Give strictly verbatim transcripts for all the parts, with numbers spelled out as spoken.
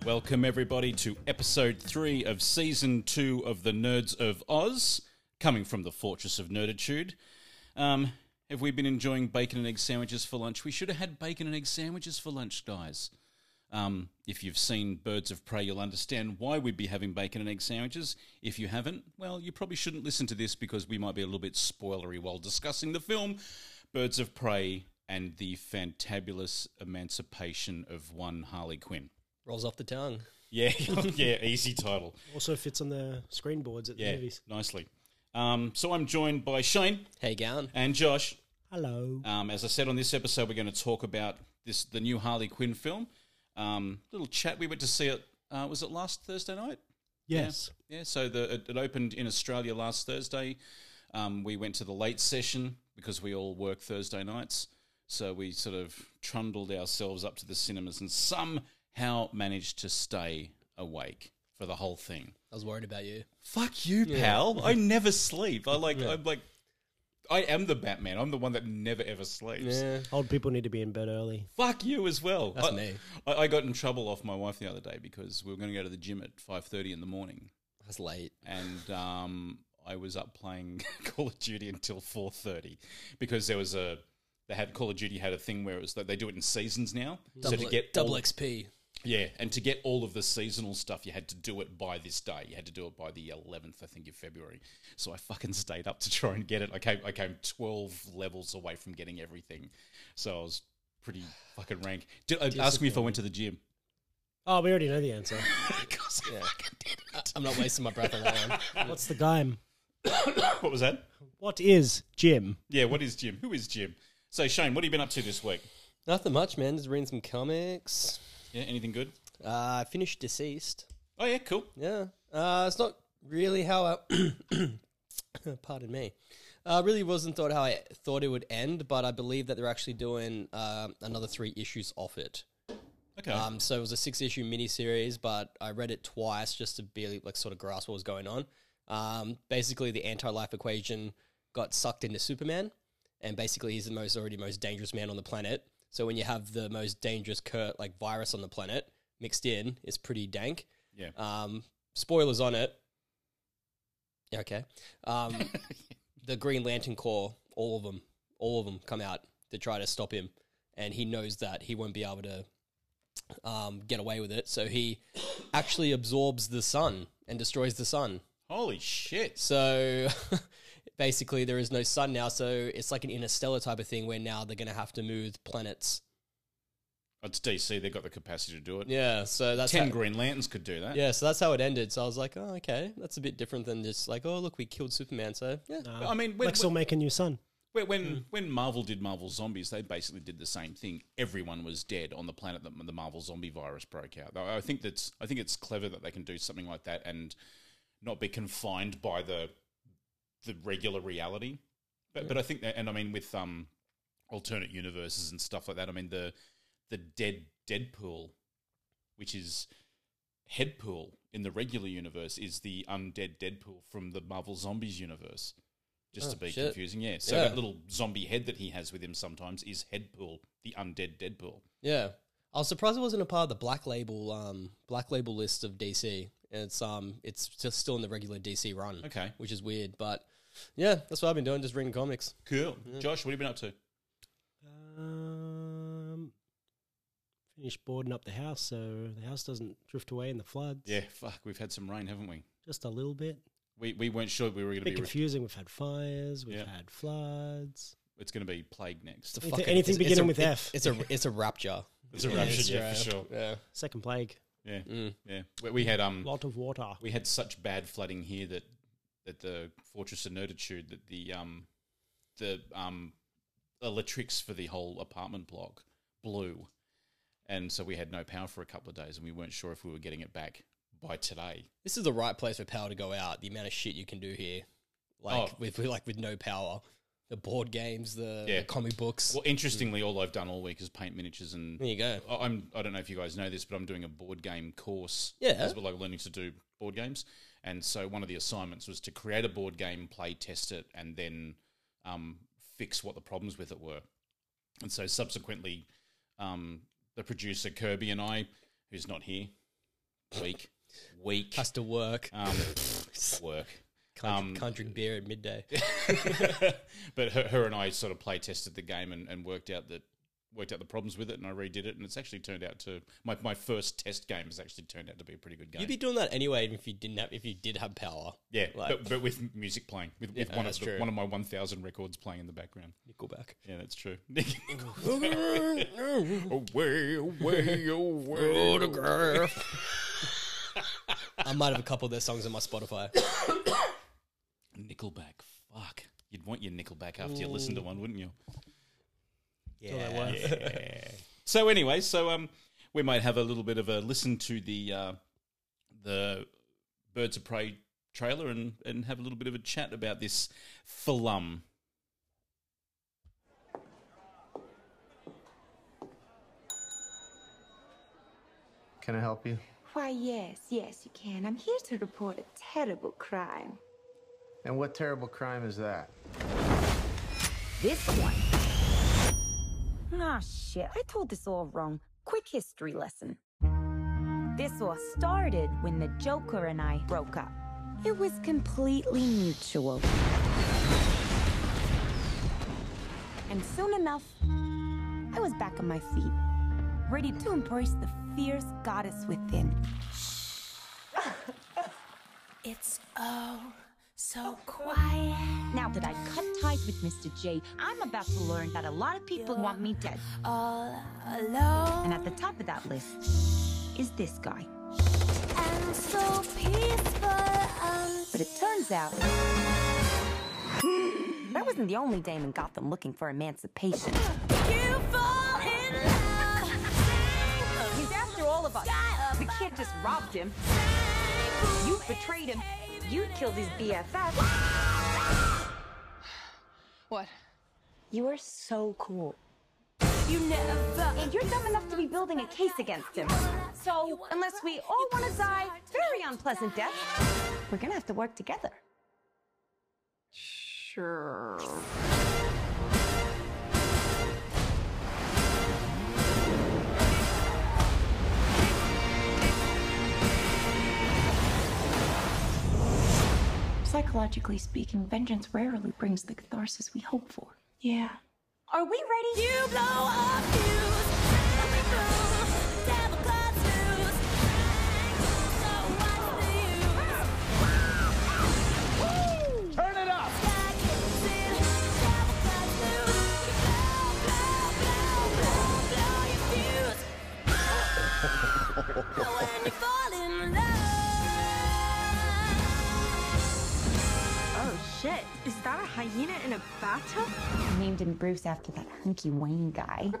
Welcome, everybody, to episode three of season two of the Nerds of Oz, coming from the Fortress of Nerditude. Um, have we been enjoying bacon and egg sandwiches for lunch? We should have had bacon and egg sandwiches for lunch, guys. Um, if you've seen Birds of Prey, you'll understand why we'd be having bacon and egg sandwiches. If you haven't, well, you probably shouldn't listen to this because we might be a little bit spoilery while discussing the film Birds of Prey and the fantabulous emancipation of one Harley Quinn. Rolls off the tongue. Yeah, yeah, easy title. Also fits on the screen boards at the Yeah, movies. nicely. Um, so I'm joined by Shane Hey, Gown. and Josh. Hello. Um, as I said on this episode, we're going to talk about this the new Harley Quinn film. Um, little chat. We went to see it. Uh, was it last Thursday night? Yes. Yeah. yeah so the, it, it opened in Australia last Thursday. Um, we went to the late session because we all work Thursday nights. So we sort of trundled ourselves up to the cinemas and somehow managed to stay awake for the whole thing. I was worried about you. Fuck you, pal. I never sleep. I like. I'm like. I am the Batman. I'm the one that never ever sleeps. Yeah. Old people need to be in bed early. Fuck you as well. That's I, me. I, I got in trouble off my wife the other day because we were going to go to the gym at five thirty in the morning, That's late. and um, I was up playing Call of Duty until four thirty because there was a. They had Call of Duty had a thing where it was that they do it in seasons now. Double, so to get double all, X P. Yeah, and to get all of the seasonal stuff, you had to do it by this day. You had to do it by the eleventh, I think, of February. So I fucking stayed up to try and get it. I came, I came twelve levels away from getting everything. So I was pretty fucking rank. Did, uh, ask me if I went to the gym. Oh, we already know the answer. Because I Yeah. fucking did it. I'm not wasting my breath on that one. What's the game? What was that? What is Jim? Yeah, what is Jim? Who is Jim? So, Shane, what have you been up to this week? Nothing much, man. Just reading some comics. Yeah, anything good? Uh, I finished Deceased. Oh, yeah, cool. Yeah. Uh, it's not really how I... Pardon me. Uh, really wasn't thought how I thought it would end, but I believe that they're actually doing uh, another three issues off it. Okay. Um, so it was a six-issue miniseries, but I read it twice just to be like sort of grasp what was going on. Um, basically, the anti-life equation got sucked into Superman, and basically he's the most already most dangerous man on the planet. So when you have the most dangerous cur- like virus on the planet mixed in, it's pretty dank. yeah. Um, spoilers on it. Yeah, okay. Um, the Green Lantern Corps, all of them, all of them come out to try to stop him, and he knows that he won't be able to um, get away with it. So he actually absorbs the sun and destroys the sun. Holy shit. So basically, there is no sun now. So it's like an interstellar type of thing where now they're going to have to move planets. It's D C. They've got the capacity to do it. Yeah. So that's Ten how, Green Lanterns could do that. yeah. So that's how it ended. So I was like, oh, okay, that's a bit different than just like, oh, look, we killed Superman. So yeah. Nah. I mean, when, Lex will make a new son. when, when, when Marvel did Marvel Zombies, they basically did the same thing. Everyone was dead on the planet that the Marvel zombie virus broke out. I think that's. I think it's clever that they can do something like that and not be confined by the the regular reality. But, but I think that, and I mean, with um, alternate universes and stuff like that, I mean, the the dead Deadpool, which is Headpool in the regular universe, is the undead Deadpool from the Marvel Zombies universe. Just Oh, to be shit. confusing, yeah. So Yeah. that little zombie head that he has with him sometimes is Headpool, the undead Deadpool. Yeah. I was surprised it wasn't a part of the Black Label um Black Label list of D C. It's um it's just still in the regular D C run. Okay. Which is weird, but yeah, that's what I've been doing, just reading comics. Cool. Josh, what have you been up to? Um, finished boarding up the house so the house doesn't drift away in the floods. Yeah, fuck, we've had some rain, haven't we? Just a little bit. We we weren't sure we were going A to bit be. confusing. We've had fires. We've Yeah. had floods. It's going to be plague next. It's a Anything- fucking- anything it's- beginning it's a- with it- F. It's a it's a rapture. It's a Yeah, rapture, it's yeah, a- for sure. Yeah. Second plague. Yeah, Mm. yeah. We, we had um, Lot of water. we had such bad flooding here that that the Fortress of Nerditude that the um, the um, electrics for the whole apartment block blew, and so we had no power for a couple of days, and we weren't sure if we were getting it back by today. This is the right place for power to go out. The amount of shit you can do here, like Oh. with like with no power, the board games, the, Yeah. the comic books. Well, interestingly, all I've done all week is paint miniatures, and There you go. I- I'm I don't know if you guys know this, but I'm doing a board game course. Yeah. as well, like learning to do board games, and so one of the assignments was to create a board game, play test it, and then um, fix what the problems with it were. And so subsequently, um, the producer Kirby and I, who's not here, weak, weak. Has to work. Um, work. Can't, Um, can't drink beer at midday. But her, her and I sort of play tested the game and, and worked out that worked out the problems with it, and I redid it, and it's actually turned out to my my first test game has actually turned out to be a pretty good game. You'd be doing that anyway if you didn't have if you did have power. yeah, like- but, but with music playing, with, with Yeah, one that's of the, true. one of my one thousand records playing in the background. Nickelback. Yeah, that's true. away, away, away. I might have a couple of their songs on my Spotify. Nickelback. Fuck. You'd want your Nickelback after you listen to one, wouldn't you? Yeah. Yeah. So anyway, so um, we might have a little bit of a listen to the uh, the Birds of Prey trailer and, and have a little bit of a chat about this film. Can I help you? Why, yes, yes, you can. I'm here to report a terrible crime. And what terrible crime is that? This one. Ah, shit. I told this all wrong. Quick history lesson. This all started when the Joker and I broke up. It was completely mutual. And soon enough, I was back on my feet, ready to embrace the fierce goddess within. It's oh so quiet. Now that I've cut ties with Mister J, I'm about to learn that a lot of people want me dead. All alone And at the top of that list is this guy. and so peaceful. And But it turns out that wasn't the only dame in Gotham looking for emancipation. you fall in love. He's after all of us. The kid just robbed him. You betrayed him. You killed his B F F. What? You are so cool. You never. And you're dumb enough to be building a case against him. So, unless we all want to die very unpleasant deaths, we're gonna have to work together. Sure. Psychologically speaking, vengeance rarely brings the catharsis we hope for. Yeah. Are we ready? You blow up fuse. Devil clouds loose. So what's the use? Turn it up! Sky kicks in. Devil clouds loose. Blow, blow, blow, blow, blow your fuse. When you fall in love. Oh shit! Is that a hyena in a bathtub? I named him Bruce after that hunky Wayne guy.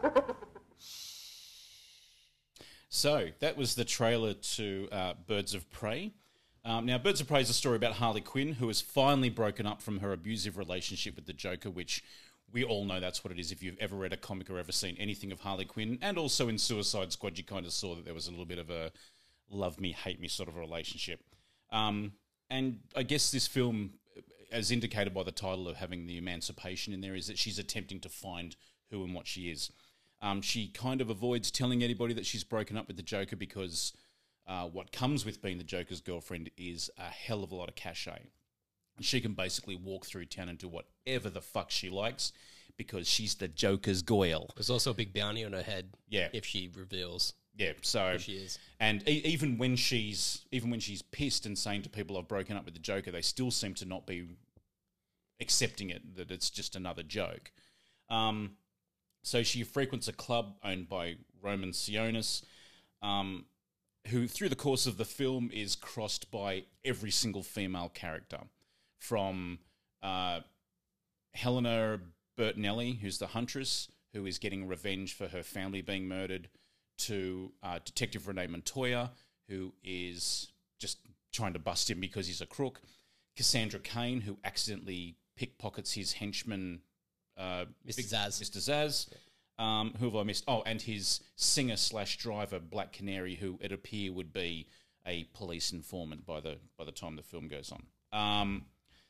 So that was the trailer to uh, Birds of Prey. Um, now, Birds of Prey is a story about Harley Quinn, who has finally broken up from her abusive relationship with the Joker, which we all know that's what it is if you've ever read a comic or ever seen anything of Harley Quinn. And also in Suicide Squad, you kind of saw that there was a little bit of a love me, hate me sort of a relationship. Um, and I guess this film, as indicated by the title of having the emancipation in there, is that she's attempting to find who and what she is. Um, she kind of avoids telling anybody that she's broken up with the Joker because uh, what comes with being the Joker's girlfriend is a hell of a lot of cachet. She can basically walk through town and do whatever the fuck she likes because she's the Joker's goyle. There's also a big bounty on her head. Yeah. If she reveals Yeah, so who she is. and e- even when she's even when she's pissed and saying to people I've broken up with the Joker, they still seem to not be accepting it, that it's just another joke. Um, so she frequents a club owned by Roman Sionis, um, who through the course of the film is crossed by every single female character, from uh, Helena Bertinelli, who's the Huntress, who is getting revenge for her family being murdered, to uh, Detective Renee Montoya, who is just trying to bust him because he's a crook, Cassandra Cain, who accidentally pickpockets his henchman, uh, Mister Big- Zaz. Mister Zaz. Um, who have I missed? Oh, and his singer slash driver, Black Canary, who it appear would be a police informant by the by the time the film goes on. Um,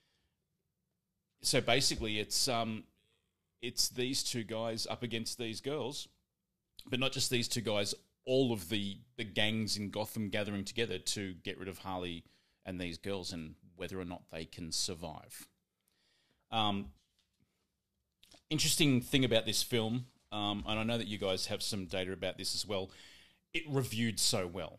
so basically, it's um, it's these two guys up against these girls, but not just these two guys. all of the, the gangs in Gotham gathering together to get rid of Harley and these girls, and whether or not they can survive. Um, interesting thing about this film, um, and I know that you guys have some data about this as well, it reviewed so well.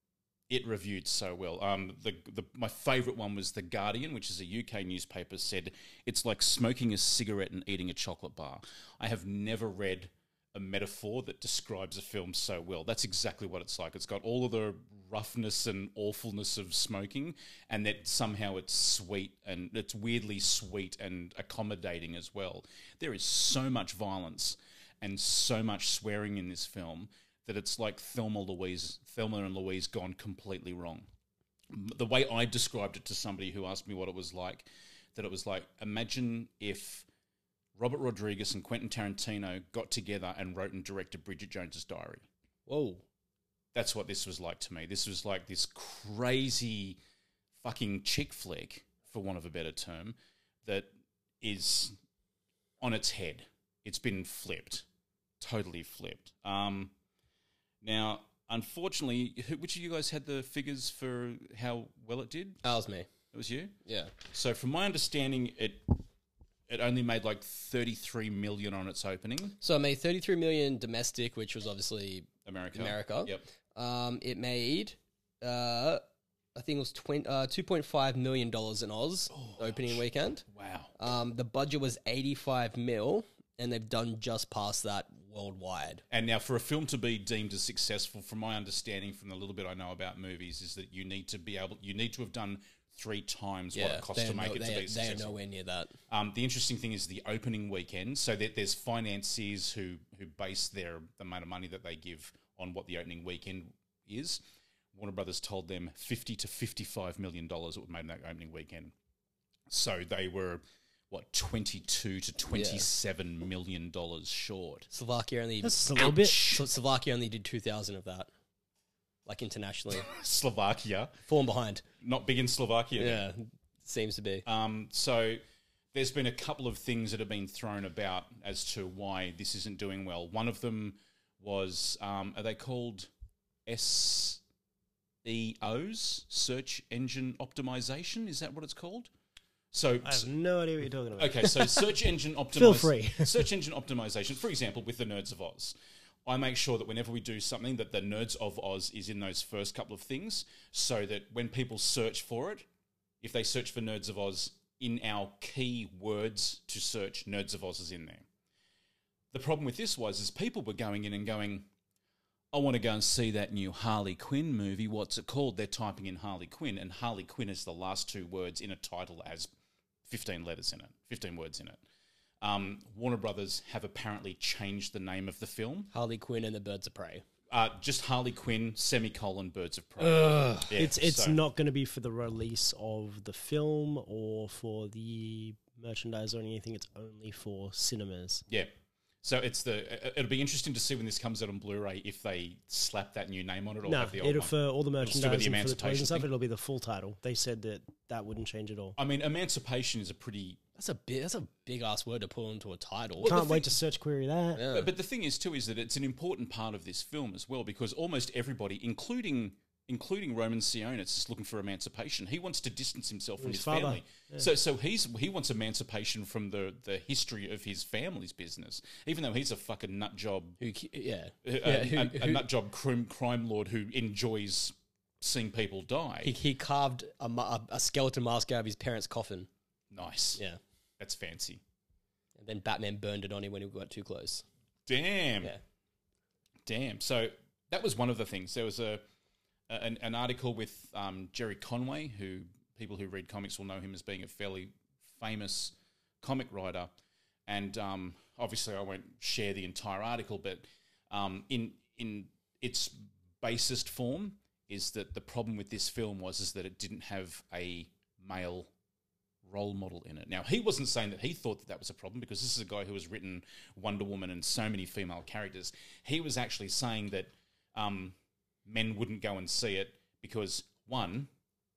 It reviewed so well. Um, the, the my favourite one was The Guardian, which is a U K newspaper, said it's like smoking a cigarette and eating a chocolate bar. I have never read a metaphor that describes a film so well. That's exactly what it's like. It's got all of the roughness and awfulness of smoking, and that somehow it's sweet, and it's weirdly sweet and accommodating as well. There is so much violence and so much swearing in this film that it's like Thelma Louise, Thelma and Louise gone completely wrong. The way I described it to somebody who asked me what it was like, that it was like, imagine if Robert Rodriguez and Quentin Tarantino got together and wrote and directed Bridget Jones's Diary. Whoa. That's what this was like to me. This was like this crazy fucking chick flick, for want of a better term, that is on its head. It's been flipped. Totally flipped. Um... Now, unfortunately, who, which of you guys had the figures for how well it did? That was me. It was you? Yeah. So from my understanding, it it only made like thirty-three million on its opening. So it made thirty-three million domestic, which was obviously America. America. Yep. Um, it made, uh, I think it was twenty, uh, two point five million dollars in Oz opening weekend. Wow. Um, the budget was eighty-five mil, and they've done just past that worldwide. And now for a film to be deemed as successful, from my understanding, from the little bit I know about movies, is that you need to be able, you need to have done three times what it costs they to are make no- it they to are- be They are successful. nowhere near that. Um, the interesting thing is the opening weekend. So that there's financiers who who base their the amount of money that they give on what the opening weekend is. Warner Brothers told them fifty to fifty-five million dollars it would make in that opening weekend. So they were what twenty-two to twenty-seven million dollars short. Slovakia only That's a little bit. So Slovakia only did two thousand of that, like internationally. Slovakia, Falling behind. not big in Slovakia. then. Yeah, seems to be. Um, so there's been a couple of things that have been thrown about as to why this isn't doing well. One of them was, um, are they called S E Os, Search Engine Optimization? Is that what it's called? So I have no idea what you're talking about. okay, so search engine optimization. Feel free. Search engine optimization. For example, with the Nerds of Oz, I make sure that whenever we do something, that the Nerds of Oz is in those first couple of things, so that when people search for it, if they search for Nerds of Oz, in our key words to search, Nerds of Oz is in there. The problem with this was, is people were going in and going, I want to go and see that new Harley Quinn movie. What's it called? They're typing in Harley Quinn, and Harley Quinn is the last two words in a title as fifteen letters in it, fifteen words in it. Um, Warner Brothers have apparently changed the name of the film. Harley Quinn and the Birds of Prey. Uh, just Harley Quinn, semicolon, Birds of Prey. Ugh. Yeah, It's it's so- not going to be for the release of the film or for the merchandise or anything. It's only for cinemas. Yeah. So it's the. It'll be interesting to see when this comes out on Blu-ray if they slap that new name on it or No, have the old it'll, one. for all the It'll still be merchandise the and for the toys Emancipation and stuff, thing. it'll be the full title. They said that that wouldn't change at all. I mean, Emancipation is a pretty. That's a big. That's a big ass word to pull into a title. the Can't thing- wait to search query that. Yeah. But, but the thing is too is that it's an important part of this film as well, because almost everybody, including including Roman Sionis, is looking for emancipation. He wants to distance himself from His his, father. family. Yeah. So so he's he wants emancipation from the, the history of his family's business, even though he's a fucking nut job, Who, ki- yeah, a, yeah. a, Who, a, a who- nut job crime, crime lord who enjoys seeing people die. he, he carved a, ma- a skeleton mask out of his parents' coffin. nice, Yeah, that's fancy. and then Batman burned it on him when he got too close. Damn. Yeah, Damn. So that was one of the things. There was a an, an article with um, Jerry Conway, who people who read comics will know him as being a fairly famous comic writer. And um, obviously, I won't share the entire article, but um, in in its basest form is that the problem with this film was is that it didn't have a male role model in it. Now, he wasn't saying that he thought that that was a problem, because this is a guy who has written Wonder Woman and so many female characters. He was actually saying that um, men wouldn't go and see it because, one,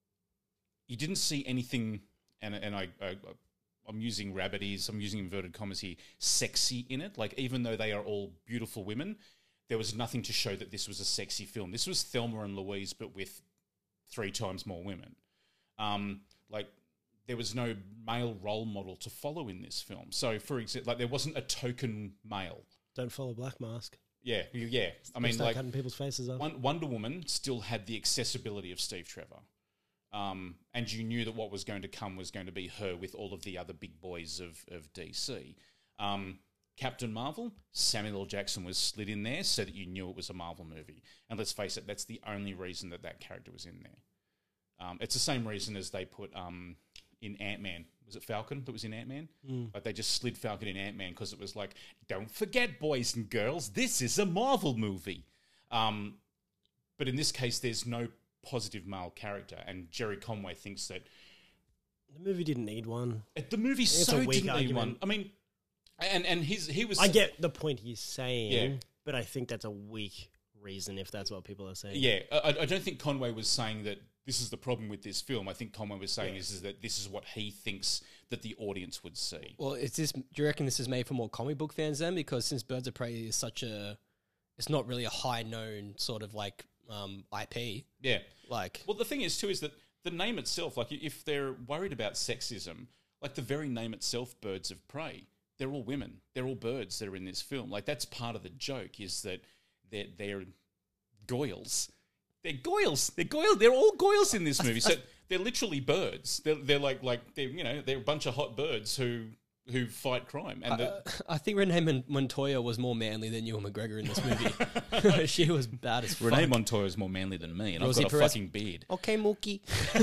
you didn't see anything, and and I, I I'm using rabbities, I'm using inverted commas here, sexy in it. Like, even though they are all beautiful women, there was nothing to show that this was a sexy film. This was Thelma and Louise, but with three times more women. Um, like, there was no male role model to follow in this film. So, for example, like there wasn't a token male. Don't follow Black Mask. Yeah, you- yeah. I mean, Start like cutting people's faces off. Won- Wonder Woman still had the accessibility of Steve Trevor. Um, and you knew that what was going to come was going to be her with all of the other big boys of, of D C. Um, Captain Marvel, Samuel L. Jackson was slid in there so that you knew it was a Marvel movie. And let's face it, that's the only reason that that character was in there. Um, it's the same reason as they put um, in Ant-Man. Was it Falcon that was in Ant-Man? Mm. Like they just slid Falcon in Ant-Man because it was like, don't forget, boys and girls, this is a Marvel movie. Um, but in this case, there's no positive male character, and Jerry Conway thinks that The movie didn't need one. the movie It's so a weak didn't need argument. one. I mean, and and his he was I get the point he's saying, Yeah. but I think that's a weak reason if that's what people are saying. yeah. I, I don't think Conway was saying that this is the problem with this film. I think Conway was saying is, is that this is what he thinks that the audience would see. Well, is this? Do you reckon this is made for more comic book fans then? Because since Birds of Prey is such a, it's not really a high known sort of like um, I P. Yeah. Like, Well, the thing is too is that the name itself, like if they're worried about sexism, like the very name itself, Birds of Prey, they're all women. They're all birds that are in this film. Like that's part of the joke is that they're they're goyles. They're goyles. They're goyle. They're all goyles in this movie. So they're literally birds. They're they're like like they're you know they're a bunch of hot birds who who fight crime. And the, uh, I think Renee Mon- Montoya was more manly than Ewan McGregor in this movie. She was bad as fuck. Renee Montoya is more manly than me, and Rosie I've got a Perez. fucking beard. Okay, Mookie.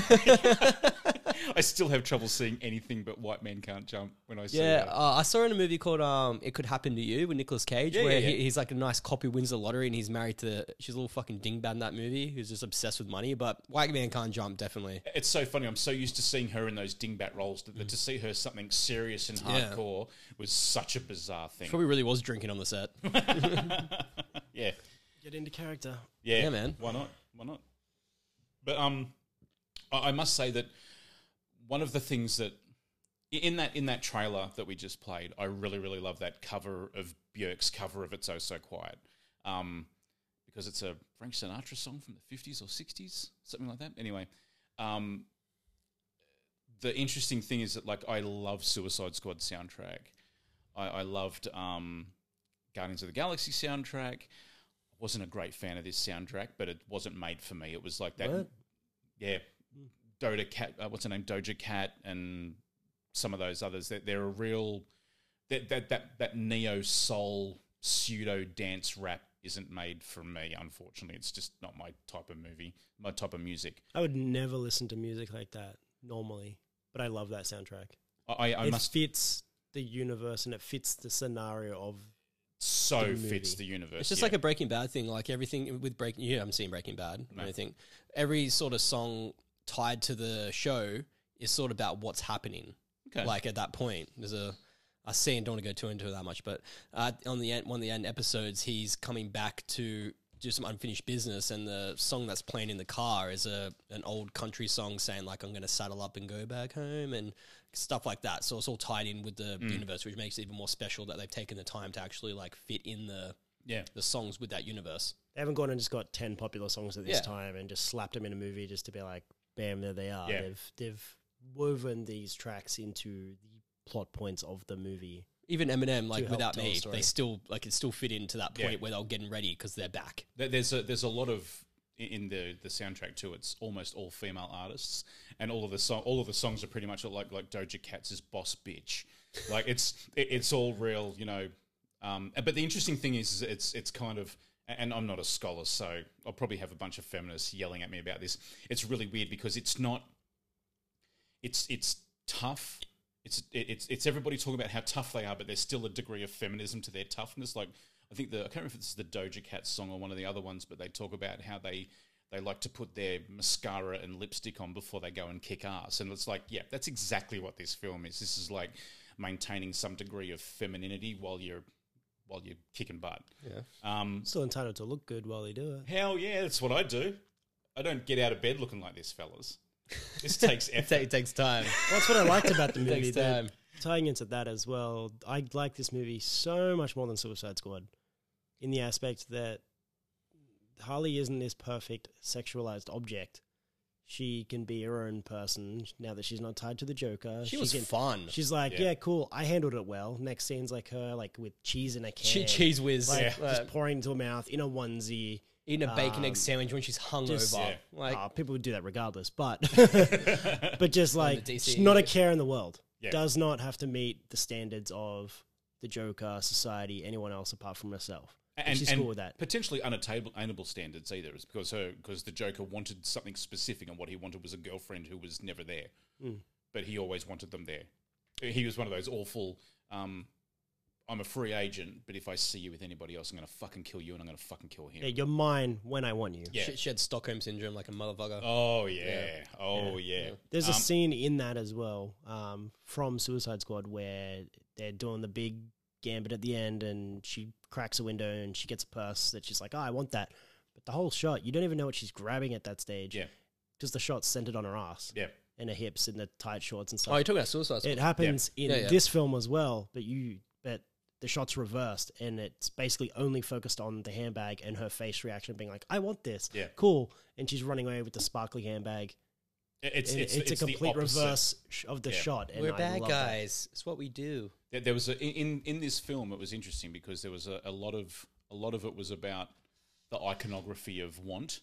I still have trouble seeing anything but White Man Can't Jump when I see Yeah, that. uh, I saw in a movie called um, "It Could Happen to You" with Nicolas Cage, Yeah, where yeah, he, yeah. he's like a nice cop who wins the lottery, and he's married to she's a little fucking dingbat in that movie who's just obsessed with money. But White Man Can't Jump, definitely. It's so funny. I'm so used to seeing her in those dingbat roles that, that to see her something serious and Yeah. hardcore was such a bizarre thing. Probably really was drinking on the set. Yeah, Get into character. yeah, Yeah, man. Why not? Why not? But um, I, I must say that one of the things that in that in that trailer that we just played, I really really love that cover of Björk's cover of "It's Oh So Quiet," um, because it's a Frank Sinatra song from the fifties or sixties, something like that. Anyway, um, the interesting thing is that like I love Suicide Squad soundtrack. I, I loved um, Guardians of the Galaxy soundtrack. I wasn't a great fan of this soundtrack, but it wasn't made for me. It was like that. What? Yeah, Doja Cat. Uh, what's her name? Doja Cat and some of those others. They're, they're a real that that that that neo soul pseudo dance rap isn't made for me. Unfortunately, it's just not my type of movie, my type of music. I would never listen to music like that normally, but I love that soundtrack. I, I it must fits the universe and it fits the scenario of. so the fits movie. the universe. It's just yeah. like a Breaking Bad thing. Like everything with Breaking, you haven't seen Breaking Bad or No. anything. Every sort of song tied to the show is sort of about what's happening. Okay. Like at that point, there's a I see and don't want to go too into it that much, but uh, on the end, one of the end episodes, he's coming back to do some unfinished business, and the song that's playing in the car is a an old country song saying like I'm going to saddle up and go back home and stuff like that. So it's all tied in with the Mm. universe, which makes it even more special that they've taken the time to actually like fit in the yeah. the songs with that universe. They haven't gone and just got ten popular songs at this Yeah. time and just slapped them in a movie just to be like, bam, there they are. Yeah. They've they've woven these tracks into the plot points of the movie. Even Eminem, like help without tell a me, story. they still like it still fit into that point Yeah. where they're getting ready because they're back. There- There's a there's a lot of in the the soundtrack too. It's almost all female artists, and all of the song all of the songs are pretty much like like Doja Cat's "Boss Bitch." Like it's it, it's all real, you know. Um, but the interesting thing is, is it's it's kind of, and I'm not a scholar, so I'll probably have a bunch of feminists yelling at me about this. It's really weird because it's not. It's it's tough. It's it's it's everybody talking about how tough they are, but there's still a degree of feminism to their toughness. Like I think the I can't remember if this is the Doja Cat song or one of the other ones, but they talk about how they they like to put their mascara and lipstick on before they go and kick ass, and it's like, yeah, that's exactly what this film is. This is like maintaining some degree of femininity while you're while you're kicking butt. Yeah. Um, Still entitled to look good while they do it. hell yeah, that's what I do. I don't get out of bed looking like this, fellas. This takes It, effort. ta- it takes time. That's what I liked about the It movie. takes that- time. Tying into that as well, I like this movie so much more than Suicide Squad. in the aspect that Harley isn't this perfect sexualized object. She can be her own person now that she's not tied to the Joker. She was can, fun. She's like, Yeah. yeah. cool, I handled it well. Next scene's like her, like with cheese in a can, Che- cheese whiz. like Yeah. just pouring into her mouth in a onesie. Eating a bacon Um, egg sandwich when she's hungover. just- Yeah. Like, Uh, people would do that regardless, but but just like D C. she's not a care in the world. Yeah. Does not have to meet the standards of the Joker, society, anyone else apart from herself. And, and, she's and cool with that. potentially unattainable attainable standards either. It's because her because the Joker wanted something specific, and what he wanted was a girlfriend who was never there, Mm. but he always wanted them there. He was one of those awful. Um, I'm a free agent, but if I see you with anybody else, I'm going to fucking kill you, and I'm going to fucking kill him. Yeah, you're mine when I want you. Yeah. she, she had Stockholm syndrome like a motherfucker. Oh yeah. Oh yeah. There's a Um, scene in that as well um, from Suicide Squad where they're doing the big gambit at the end, and she cracks a window and she gets a purse that she's like, oh, I want that. But the whole shot, you don't even know what she's grabbing at that stage. Yeah. Because the shot's centered on her ass Yeah. and her hips and the tight shorts and stuff. Oh, you're talking about Suicide Squad. It happens in Yeah, yeah. this film as well, but you but the shot's reversed and it's basically only focused on the handbag and her face reaction being like, I want this. Yeah. Cool. And she's running away with the sparkly handbag. It's And it's, it's, it's a the complete opposite. reverse sh- of the Yeah. shot. And We're I bad love that. guys. It's what we do. There, there was a in in this film. It was interesting because there was a, a lot of a lot of it was about the iconography of want.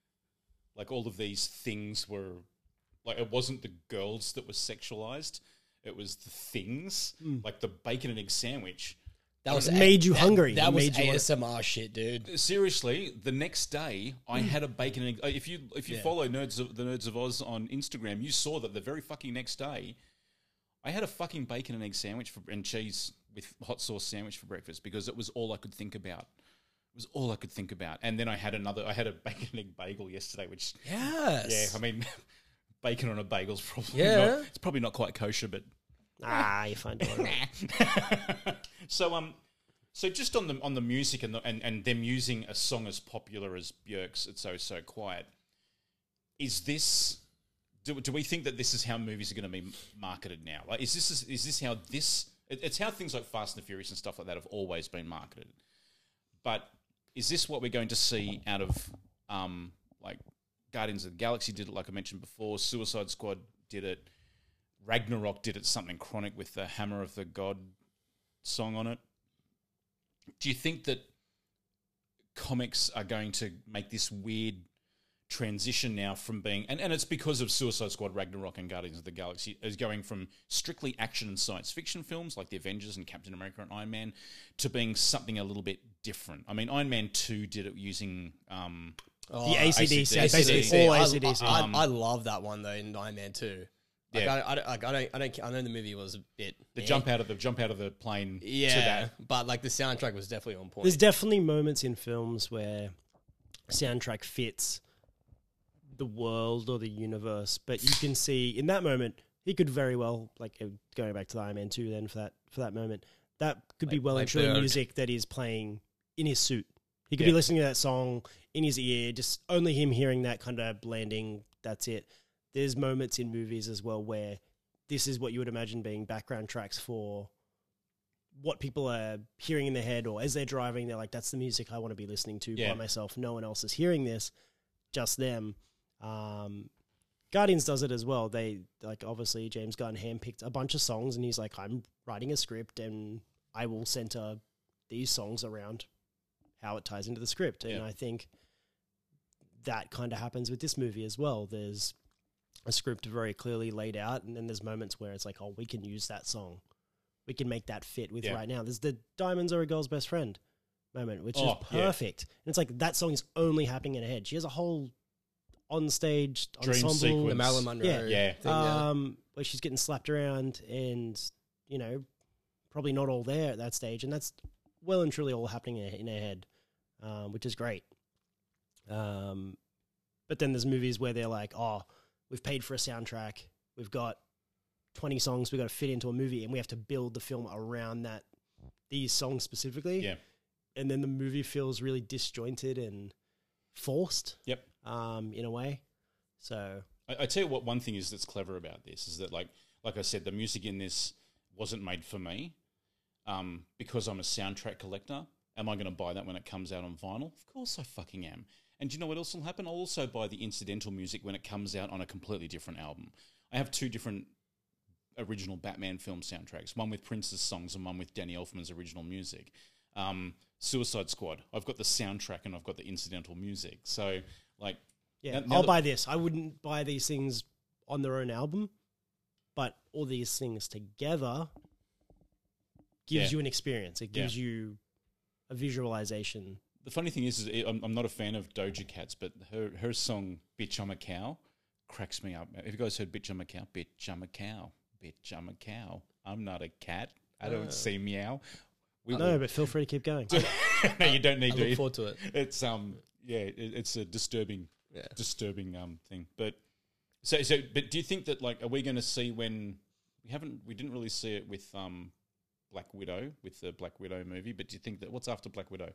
Like all of these things were, like it wasn't the girls that were sexualized. It was the things, like the bacon and egg sandwich. That was It made you that- hungry. That It was made you A wanna- S M R shit, dude. Seriously, the next day I had a bacon and egg. uh, If you if you Yeah. follow Nerds of the Nerds of Oz on Instagram, you saw that the very fucking next day, I had a fucking bacon and egg sandwich for, and cheese with hot sauce sandwich for breakfast because it was all I could think about. It was all I could think about. And then I had another. I had a bacon and egg bagel yesterday, which Yes. yeah, I mean, bacon on a bagel's probably Yeah. not, it's probably not quite kosher, but Ah, you find it. so um, so just on the on the music and the, and and them using a song as popular as Björk's "It's So So Quiet," is this? Do, do we think that this is how movies are going to be marketed now? Like, is this is this how this? It, it's how things like Fast and the Furious and stuff like that have always been marketed. But is this what we're going to see out of um like Guardians of the Galaxy did it, like I mentioned before. Suicide Squad did it. Ragnarok did it something chronic with the Hammer of the God song on it. Do you think that comics are going to make this weird transition now from being, and, and it's because of Suicide Squad, Ragnarok, and Guardians of the Galaxy, is going from strictly action and science fiction films like The Avengers and Captain America and Iron Man to being something a little bit different? I mean, Iron Man two did it using... Um, Oh, The A C D C, A C D C. basically all I- A C D C. I, Um, I, I love that one though in Iron Man two. Like, Yeah. I, I, don't- like, I don't, I don't, I know the movie was a bit the eh. jump out of the jump out of the plane yeah, to that. but like the soundtrack was definitely on point. There's definitely moments in films where soundtrack fits the world or the universe, but you can see in that moment he could very well, like uh, going back to the Iron Man two then for that for that moment, that could be Like- well like and truly Berg. music that is playing in his suit. He could Yeah. be listening to that song in his ear, just only him hearing that kind of blending, that's it. There's moments in movies as well where this is what you would imagine being background tracks for what people are hearing in their head, or as they're driving, they're like, that's the music I want to be listening to Yeah. by myself. No one else is hearing this, just them. Um, Guardians does it as well. They, like, obviously James Gunn handpicked a bunch of songs and he's like, I'm writing a script and I will center these songs around how it ties into the script. And Yeah. I think that kind of happens with this movie as well. There's a script very clearly laid out, and then there's moments where it's like, oh, we can use that song. We can make that fit with Yeah. right now. There's the Diamonds Are a Girl's Best Friend moment, which Oh, is yeah. perfect. And it's like that song is only happening in her head. She has a whole on-stage Dream ensemble. sequence. the Marilyn Monroe. Yeah. Yeah. thing, yeah. Um, where she's getting slapped around and, you know, probably not all there at that stage. And that's well and truly all happening in her, in her head, um, which is great. Um, but then there's movies where they're like, oh, we've paid for a soundtrack. We've got twenty songs we've got to fit into a movie, and we have to build the film around that, these songs specifically. Yeah. And then the movie feels really disjointed and forced. Yep. Um, in a way. So I, I tell you what, one thing is that's clever about this is that, like, like I said, the music in this wasn't made for me, um, because I'm a soundtrack collector, Am I going to buy that when it comes out on vinyl? Of course I fucking am. And do you know what else will happen? I'll also buy the incidental music when it comes out on a completely different album. I have two different original Batman film soundtracks, one with Prince's songs and one with Danny Elfman's original music. Um, Suicide Squad, I've got the soundtrack and I've got the incidental music. So, like... Yeah, now- now I'll that- buy this. I wouldn't buy these things on their own album, but all these things together gives Yeah. you an experience. It Yeah. gives you a visualization. The funny thing is, is it, I'm, I'm not a fan of Doja Cat's, but her, her song, Bitch, I'm a Cow, cracks me up. Have you guys heard Bitch, I'm a Cow? Bitch, I'm a cow. Bitch, I'm a cow. I'm not a cat. I don't see meow. We No, will- but feel free to keep going. no, you don't need I to. look forward to it. It's um, yeah, it, it's a disturbing, Yeah. disturbing um thing. But so, so, but do you think that like, are we going to see when we haven't, we didn't really see it with um, Black Widow with the Black Widow movie? But do you think that what's after Black Widow?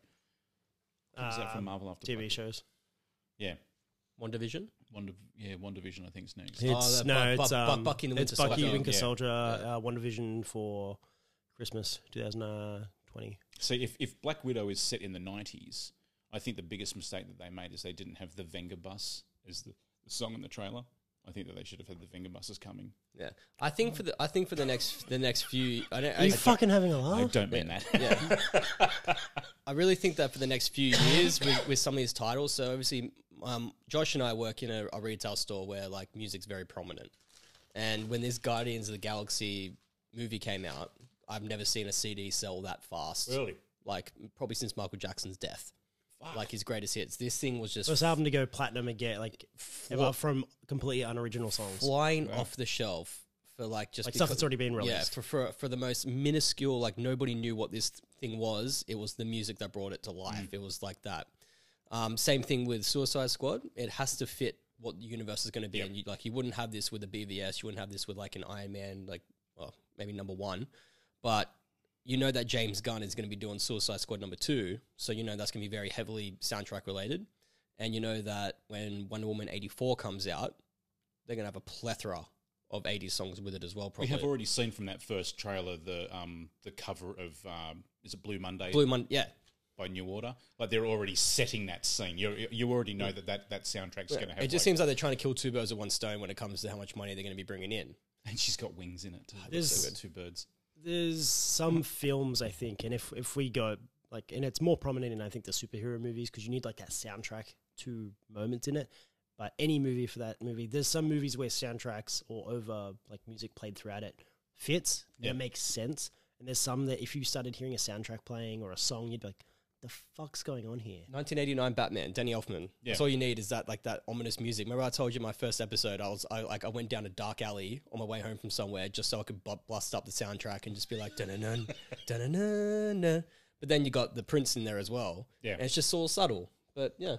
Comes out from Um, Marvel after T V Black Widow? shows. Yeah, One Division. One, Div- yeah, One Division I think is next. It's, Oh, the no, Bu- it's, Bu- Bu- um, Bucky and the it's Winter Bucky, Soldier. Winter Yeah. Soldier, Yeah. uh, One Division for Christmas twenty twenty. So if if Black Widow is set in the nineties, I think the biggest mistake that they made is they didn't have the Venga Bus as the, the song in the trailer. I think that they should have had the Venga Buses coming. Yeah, I think for the I think for the next the next few. I don't. Are you I, fucking having a laugh? I don't mean Yeah. that. yeah. I really think that for the next few years with, with some of these titles. So obviously, um, Josh and I work in a, a retail store where like music's very prominent. And when this Guardians of the Galaxy movie came out, I've never seen a C D sell that fast. Really? Like probably since Michael Jackson's death. Like his greatest hits. This thing was just First album to go platinum again, like ever from completely unoriginal songs. flying off the shelf for like just Like stuff because- that's already been Yeah, released. for, for for the most minuscule, like nobody knew what this thing was. It was the music that brought it to life. Mm. It was like that. Um, same thing with Suicide Squad. It has to fit what the universe is going to be. Yep. And you, like you wouldn't have this with a B V S. You wouldn't have this with like an Iron Man, like well maybe number one, but you know that James Gunn is going to be doing Suicide Squad number two, so you know that's going to be very heavily soundtrack related. And you know that when Wonder Woman eighty-four comes out, they're going to have a plethora of eighties songs with it as well, We probably. have already seen from that first trailer the um the cover of um is it Blue Monday Blue Mon- yeah. by New Order? Like they're already setting that scene. You you already know that that, that soundtrack's going to have. It just like- seems like they're trying to kill two birds with one stone when it comes to how much money they're going to be bringing in. and she's got wings in it too. There's- So good. Two birds. There's some films, I think, and if if we go like, and it's more prominent in I think the superhero movies because you need like that soundtrack to moments in it. But any movie for that movie, there's some movies where soundtracks or over like music played throughout it fits and Yeah. it makes sense. And there's some that if you started hearing a soundtrack playing or a song, you'd be like, the fuck's going on here? nineteen eighty-nine Batman, Danny Elfman. Yeah. That's all you need is that like that ominous music. Remember I told you in my first episode, I was I like I went down a dark alley on my way home from somewhere just so I could bu- bust up the soundtrack and just be like dun-dun-dun, dun-dun-dun-dun. But then you got the Prince in there as well. Yeah. And it's just all subtle. But yeah.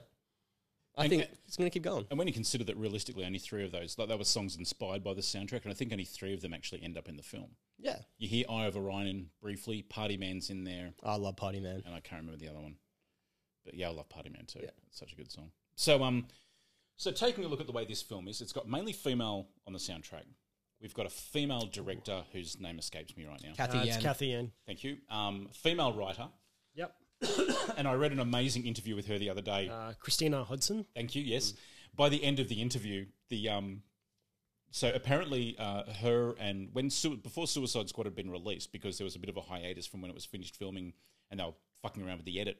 I And- think it's gonna keep going. And when you consider that realistically only three of those, like, that were songs inspired by the soundtrack, and I think only three of them actually end up in the film. Yeah. You hear Eye of Orion briefly, Party Man's in there, I love Party Man. and I can't remember the other one. But yeah, I love Party Man too. Yeah. It's such a good song. So um, so taking a look at the way this film is, it's got mainly female on the soundtrack. We've got a female director whose name escapes me right now. Kathy Uh, it's Yan. Kathy Yan. Thank you. Um, female writer, Yep. and I read an amazing interview with her the other day. Uh, Christina Hodson. Thank you. Yes. By the end of the interview, the um, so apparently uh, her and when su- before Suicide Squad had been released, because there was a bit of a hiatus from when it was finished filming, and they were fucking around with the edit.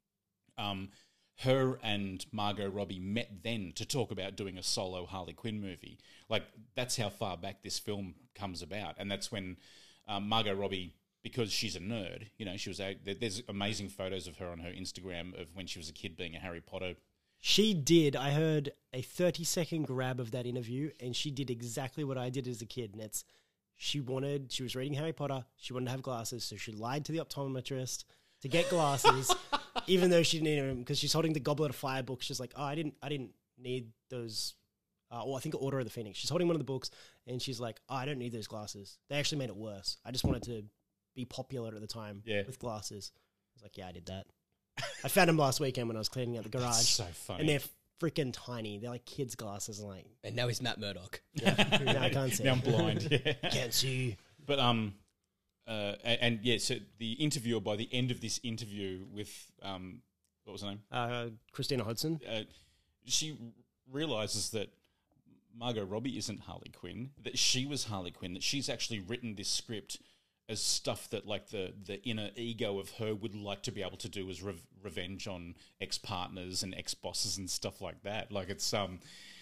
Um, her and Margot Robbie met then to talk about doing a solo Harley Quinn movie. Like, that's how far back this film comes about, and that's when um, Margot Robbie, because she's a nerd, you know, she was a, there- there's amazing photos of her on her Instagram of when she was a kid being a Harry Potter. She did. I heard a thirty second grab of that interview, and she did exactly what I did as a kid. And it's she wanted, she was reading Harry Potter. She wanted to have glasses, so she lied to the optometrist to get glasses, even though she didn't need them because she's holding the Goblet of Fire book. She's like, oh, I didn't, I didn't need those. Uh, or I think Order of the Phoenix. She's holding one of the books, and she's like, oh, I don't need those glasses. They actually made it worse. I just wanted to be popular at the time Yeah. with glasses. I was like, yeah, I did that. I found them last weekend when I was cleaning out the garage. That's so funny. And they're freaking tiny. They're like kids' glasses. I'm like, And now he's Matt Murdock. no, I can't see. Now I'm blind. Yeah. Can't see. But um, uh, and, and yeah, so the interviewer by the end of this interview with um, what was her name? Uh, Christina Hodson. Uh, she realizes that Margot Robbie isn't Harley Quinn, that she was Harley Quinn, that she's actually written this script as stuff that like the, the inner ego of her would like to be able to do as re- revenge on ex-partners and ex-bosses and stuff like that. Like it's, um,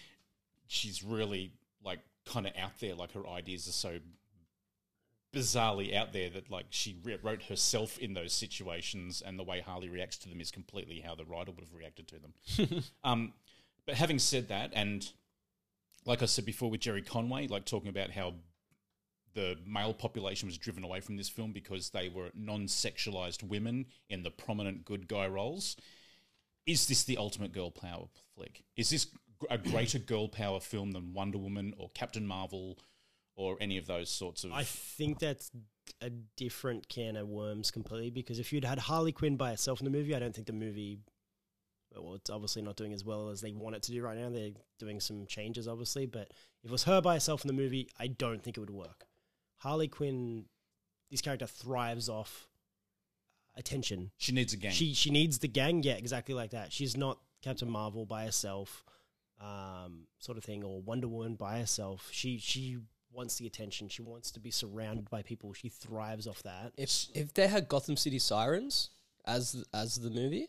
she's really like kind of out there, like her ideas are so bizarrely out there that like she re- wrote herself in those situations, and the way Harley reacts to them is completely how the writer would have reacted to them. um, but having said that, and like I said before with Jerry Conway, like talking about how the male population was driven away from this film because they were non-sexualized women in the prominent good guy roles. Is this the ultimate girl power flick? Is this a greater girl power film than Wonder Woman or Captain Marvel or any of those sorts of... I think that's a different can of worms completely, because if you'd had Harley Quinn by herself in the movie, I don't think the movie... Well, it's obviously not doing as well as they want it to do right now. They're doing some changes, obviously, but if it was her by herself in the movie, I don't think it would work. Harley Quinn, this character thrives off attention. She needs a gang. She she needs the gang, yeah, exactly like that. She's not Captain Marvel by herself, um, sort of thing, or Wonder Woman by herself. She she wants the attention. She wants to be surrounded by people. She thrives off that. If if they had Gotham City Sirens as as the movie,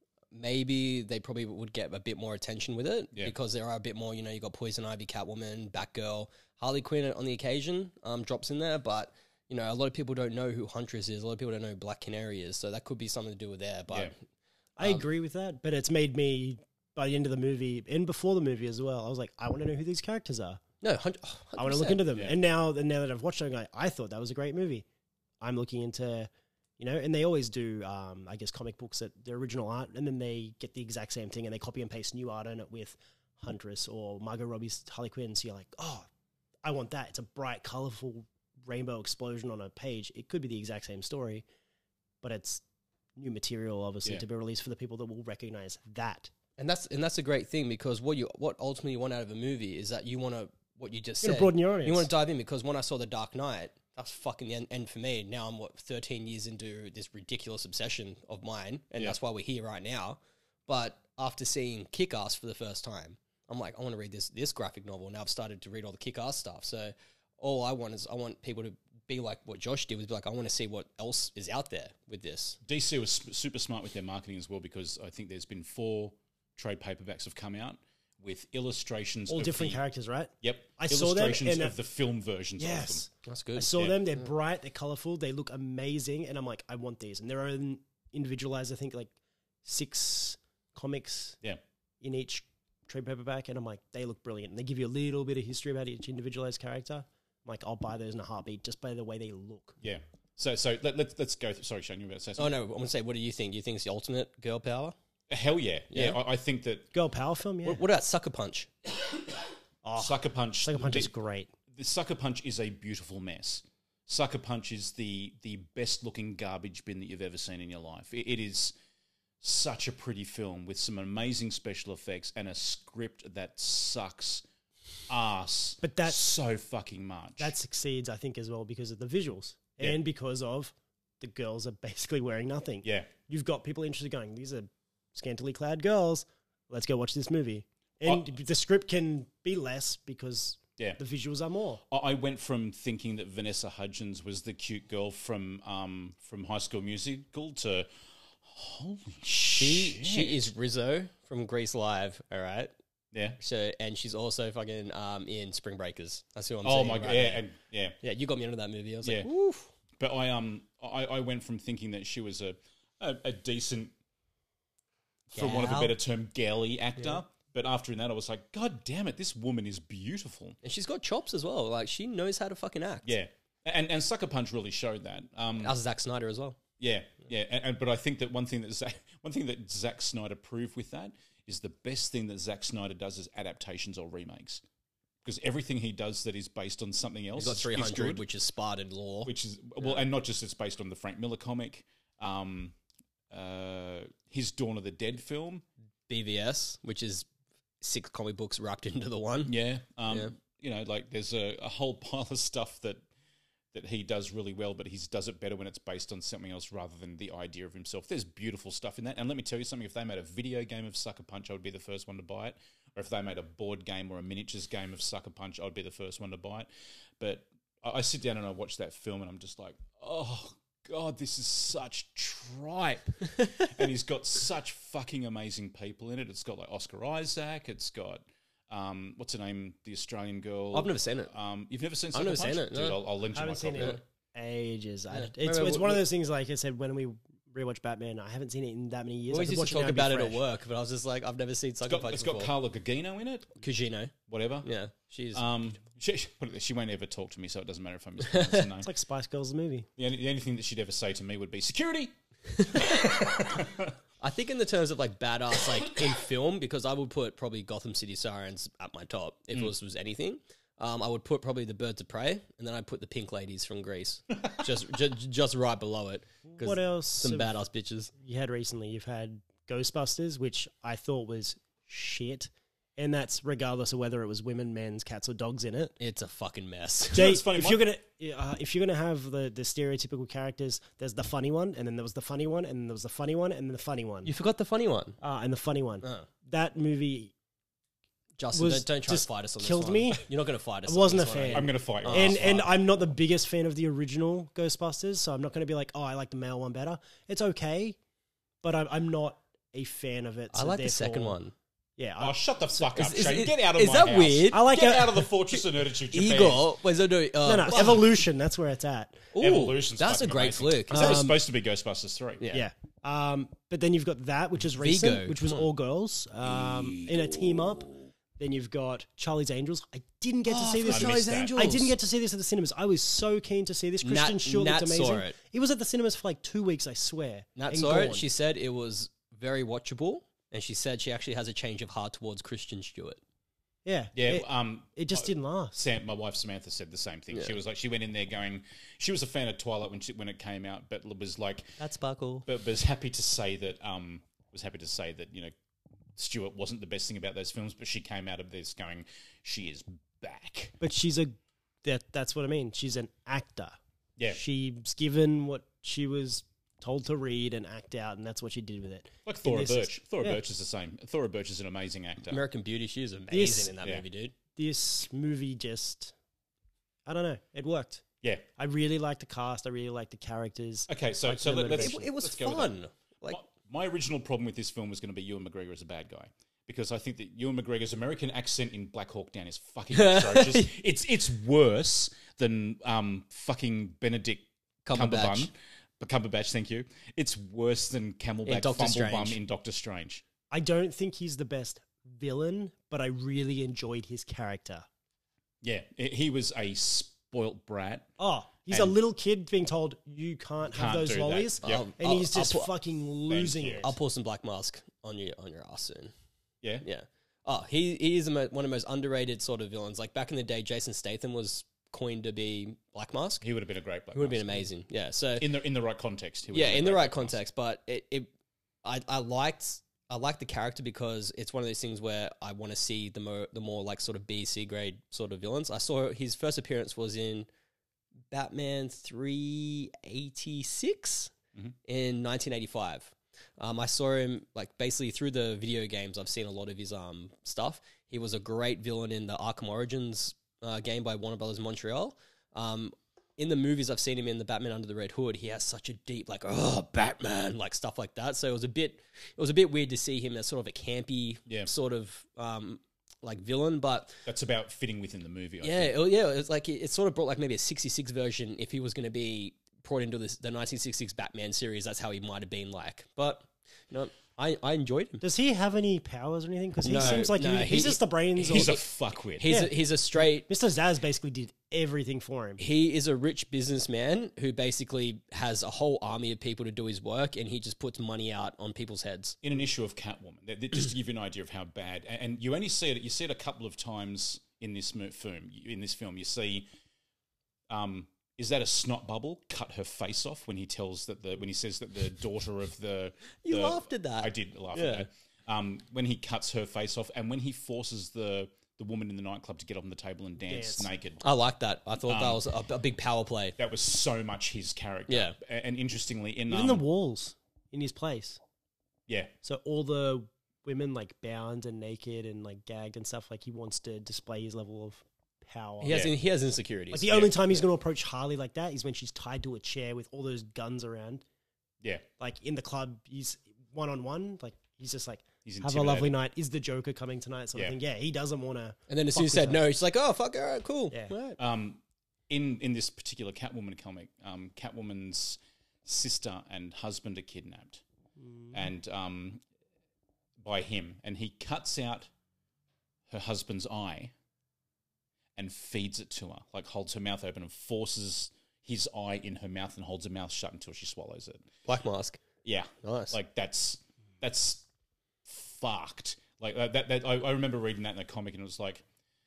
maybe they probably would get a bit more attention with it, Yeah. because there are a bit more, you know, you got Poison Ivy, Catwoman, Batgirl, Harley Quinn on the occasion um, drops in there, but, you know, a lot of people don't know who Huntress is, a lot of people don't know who Black Canary is, so that could be something to do with there, but... Yeah. I Um, agree with that, but it's made me, by the end of the movie, and before the movie as well, I was like, I want to know who these characters are. No, one hundred percent. I want to look into them. Yeah. And now, and now that I've watched it, I'm like, I thought that was a great movie. I'm looking into, you know, and they always do, um, I guess, comic books at the original art, and then they get the exact same thing, and they copy and paste new art in it with Huntress or Margot Robbie's Harley Quinn. So you're like, oh, I want that. It's a bright, colorful rainbow explosion on a page. It could be the exact same story, but it's new material, obviously, Yeah. to be released for the people that will recognize that. And that's and that's a great thing, because what you what ultimately you want out of a movie is that you want to, what you just You're said, gonna broaden your audience. you want to dive in, because when I saw The Dark Knight, that's fucking the end, end for me. Now I'm, what, thirteen years into this ridiculous obsession of mine, and Yeah. that's why we're here right now. But after seeing Kick-Ass for the first time, I'm like, I want to read this this graphic novel. Now I've started to read all the Kick-Ass stuff. So all I want is I want people to be like what Josh did, was be like, I want to see what else is out there with this. D C was sp- super smart with their marketing as well, because I think there's been four trade paperbacks have come out with illustrations All of different the, characters, right? Yep. I saw them illustrations and, uh, of the film versions Yes. That's good. I saw Yeah. them. They're bright. They're colorful. They look amazing. And I'm like, I want these. And they're own individualized, I think, like six comics Yeah. in each trade paperback. And I'm like, they look brilliant. And they give you a little bit of history about each individualized character. I'm like, I'll buy those in a heartbeat just by the way they look. Yeah. So so let, let's let's go through. Sorry, Shane, you were about to say Oh something. no, I'm gonna say, what do you think? Do you think it's the ultimate girl power? Hell yeah. Yeah, Yeah. I, I think that Girl power film, yeah. What, what about Sucker Punch? Sucker Punch... Sucker Punch the, is great. the Sucker Punch is a beautiful mess. Sucker Punch is the the best looking garbage bin that you've ever seen in your life. It, it is such a pretty film with some amazing special effects and a script that sucks ass But that's- so fucking much. That succeeds, I think, as well because of the visuals Yeah. and because of the girls are basically wearing nothing. Yeah. You've got people interested going, these are scantily clad girls. Let's go watch this movie. And Oh. the script can be less because Yeah. the visuals are more. I I went from thinking that Vanessa Hudgens was the cute girl from um, from High School Musical to holy She shit. she is Rizzo from Grease Live. All right. Yeah. So and she's also fucking um in Spring Breakers. That's who I'm. Oh seeing my god. right Yeah. now. And, yeah. Yeah, you got me into that movie. I was like, Yeah. oof. But I um I, I went from thinking that she was a a, a decent, for want of a Gal. better term, galley actor. But after that, I was like, God damn it, this woman is beautiful. And she's got chops as well. Like she knows how to fucking act. Yeah. And and Sucker Punch really showed that. Um, As Zack Snyder as well. Yeah, yeah, and, and but I think that one thing that Zack, one thing that Zack Snyder proved with that is the best thing that Zack Snyder does is adaptations or remakes, because everything he does that is based on something else He's got is- three is hundred, good, which is Spartan law. which is well, and not just it's based on the Frank Miller comic, um, uh, his Dawn of the Dead film, B V S, which is six comic books wrapped into the one. yeah, um, Yeah. you know, like there's a, a whole pile of stuff that that he does really well, but he does it better when it's based on something else rather than the idea of himself. There's beautiful stuff in that. And let me tell you something, if they made a video game of Sucker Punch, I would be the first one to buy it. Or if they made a board game or a miniatures game of Sucker Punch, I'd be the first one to buy it. But I, I sit down and I watch that film and I'm just like, oh, God, this is such tripe. And he's got such fucking amazing people in it. It's got like Oscar Isaac. It's got... Um, what's her name? The Australian girl. I've never seen it. Um, you've never seen? I've Sucker never Punch? seen it, no. Dude, I'll, I'll lend I you my haven't seen copy. it in ages. I, Yeah. it's Wait, it's wait, one what- of those things, like I said, when we rewatch Batman, I haven't seen it in that many years. We always I could used to watch talk it now and about be it at fresh. work, but I was just like, I've never seen It's Sucker got, Punch it's before. got Carla Gugino in it. Cugino. Whatever. Yeah, she's... Um, she, she, put it this, she won't ever talk to me, so it doesn't matter if I mispronounce her name. It's like Spice Girls the movie. The only, the only thing that she'd ever say to me would be security. I think in the terms of like badass, like in film, because I would put probably Gotham City Sirens at my top if Mm. this was anything. Um, I would put probably the Birds of Prey, and then I'd put the Pink Ladies from Greece, just ju- just right below it. 'cause What else Some have badass bitches. you had recently? You've had Ghostbusters, which I thought was shit, and that's regardless of whether it was women, men's, cats, or dogs in it. It's a fucking mess. Jay, it's funny, if my- you're gonna uh, if you're gonna have the, the stereotypical characters, there's the funny one, and then there was the funny one, and then there was the funny one, and then the funny one, You forgot the funny one. uh, and the funny one. Oh. That movie Justin, was don't, don't try to just fight us on this killed one. me. You're not going to fight us. I on wasn't this a one, are fan. you? I'm going to fight you. and Oh, and fuck. I'm not the biggest fan of the original Ghostbusters, so I'm not going to be like, oh, I like the male one better. It's okay, but I'm I'm not a fan of it. I so like the second therefore- one. Yeah, Oh, I, shut the fuck up, is- Shane. is- Get out of is my that house. weird? I like Get it. out of the Fortress of Nerditude, Japan. Igor, wait, so no, uh, no, no, Evolution. That's where it's at. Ooh, Evolution's that's a fucking great amazing. flick. Is that was Um, supposed to be Ghostbusters three? Yeah. Yeah. Um, but then you've got that, which is recent, Vigo, which was come on. all girls um, in a team up. Then you've got Charlie's Angels. I didn't get to Oh, see I this. I forgot missed Charlie's that. Angels. I didn't get to see this at the cinemas. I was so keen to see this. Christian Nat- Stewart Nat looked saw amazing. it. He was at the cinemas for like two weeks, I swear. Nat and saw gone. it. She said it was very watchable, and she said she actually has a change of heart towards Christian Stewart. yeah, Yeah, It, um, it just uh, didn't last. Sam, my wife Samantha said the same thing. She was like, she went in there going, she was a fan of Twilight when she, when it came out, but was like, That's sparkle. but was happy to say that, um, was happy to say that you know, Stewart wasn't the best thing about those films, but she came out of this going, she is back. But she's a that. That's what I mean. She's an actor. Yeah, She's given what she was told to read and act out, and that's what she did with it. like In Thora this is- Birch. Thora yeah. Birch is the same. Thora Birch is an amazing actor. American Beauty, she is amazing This- in that yeah. movie, dude. This movie just, I don't know. It worked. Yeah. I really like the cast. I really like the characters. Okay, so Like so the let, let's. motivation. It, it was let's go with that. fun. Like, my, my original problem with this film was going to be Ewan McGregor as a bad guy. Because I think that Ewan McGregor's American accent in Black Hawk Down is fucking atrocious. It's it's worse than um fucking Benedict Cumberbatch. Cumberbatch. Cumberbatch, thank you. It's worse than Camelback Doctor Fumblebum Strange. in Doctor Strange. I don't think he's the best villain, but I really enjoyed his character. Yeah, i- he was a spoilt brat. Oh, he's And- a little kid being told you can't have Can't those do that. lollies, Yep. I'll- and I'll- he's I'll just put- fucking losing you. it. I'll pour some Black Mask on your on your ass soon. Yeah, Yeah. Oh, he he is the mo- one of the most underrated sort of villains. Like back in the day, Jason Statham was coined to be Black Mask. he would have been a great Black It would have been Mask. amazing. Yeah. So in the in the right context. He would yeah, have been in a the great right Black Mask. context. But it, it I I liked I liked the character because it's one of those things where I want to see the more the more like sort of B C grade sort of villains. I saw his first appearance was in Batman three eighty-six Mhm. in nineteen eighty-five. Um, I saw him like basically through the video games. I've seen a lot of his um stuff. He was a great villain in the Arkham Origins uh, game by Warner Brothers Montreal. Um, in the movies, I've seen him in the Batman Under the Red Hood. He has such a deep like oh Batman like stuff like that. So it was a bit it was a bit weird to see him as sort of a campy Yeah. sort of um like villain, but That's about fitting within the movie. I yeah, think. it, yeah, it's like it, it sort of brought like maybe a sixty-six version if he was going to be brought into this the nineteen sixty-six Batman series. That's how he might have been like. But you know, I, I enjoyed him. Does he have any powers or anything? Because he No, seems like no, he, he- he's just the brains. He's or, a fuckwit. He's Yeah. a, he's a straight. Mister Zaz basically did everything for him. He is a rich businessman who basically has a whole army of people to do his work, and he just puts money out on people's heads. in an issue of Catwoman, th- th- just to give you an idea of how bad, a- and you only see it. You see it a couple of times in this mo- film. In this film, you see, um, is that a snot bubble? Cut her face off when he tells that the when he says that the daughter of the You the- laughed at that. I did laugh Yeah. at that. Um, when he cuts her face off, and when he forces the the woman in the nightclub to get up on the table and dance Dance. naked. I like that. I thought that Um, was a, a big power play. That was so much his character. Yeah. A- And interestingly, in Even um, the walls in his place. yeah, So all the women like bound and naked and like gagged and stuff. Like he wants to display his level of power. He has Yeah. he has insecurities. Like the only time he's going to approach Harley like that is when she's tied to a chair with all those guns around. yeah, Like in the club, he's one on one. Like he's just like, He's have a lovely intimidated. night. Is the Joker coming tonight? Sort Yeah. of thing. Yeah, he doesn't want to. and then as soon as he said no, she's like, oh fuck, all right, cool. Yeah. All right. Um, in in this particular Catwoman comic, um, Catwoman's sister and husband are kidnapped, and um, by him, and he cuts out her husband's eye and feeds it to her, like holds her mouth open and forces his eye in her mouth and holds her mouth shut until she swallows it. Black Mask. Yeah, Nice. like that's that's fucked. Like uh, that. that I, I remember reading that in a comic, and it was like,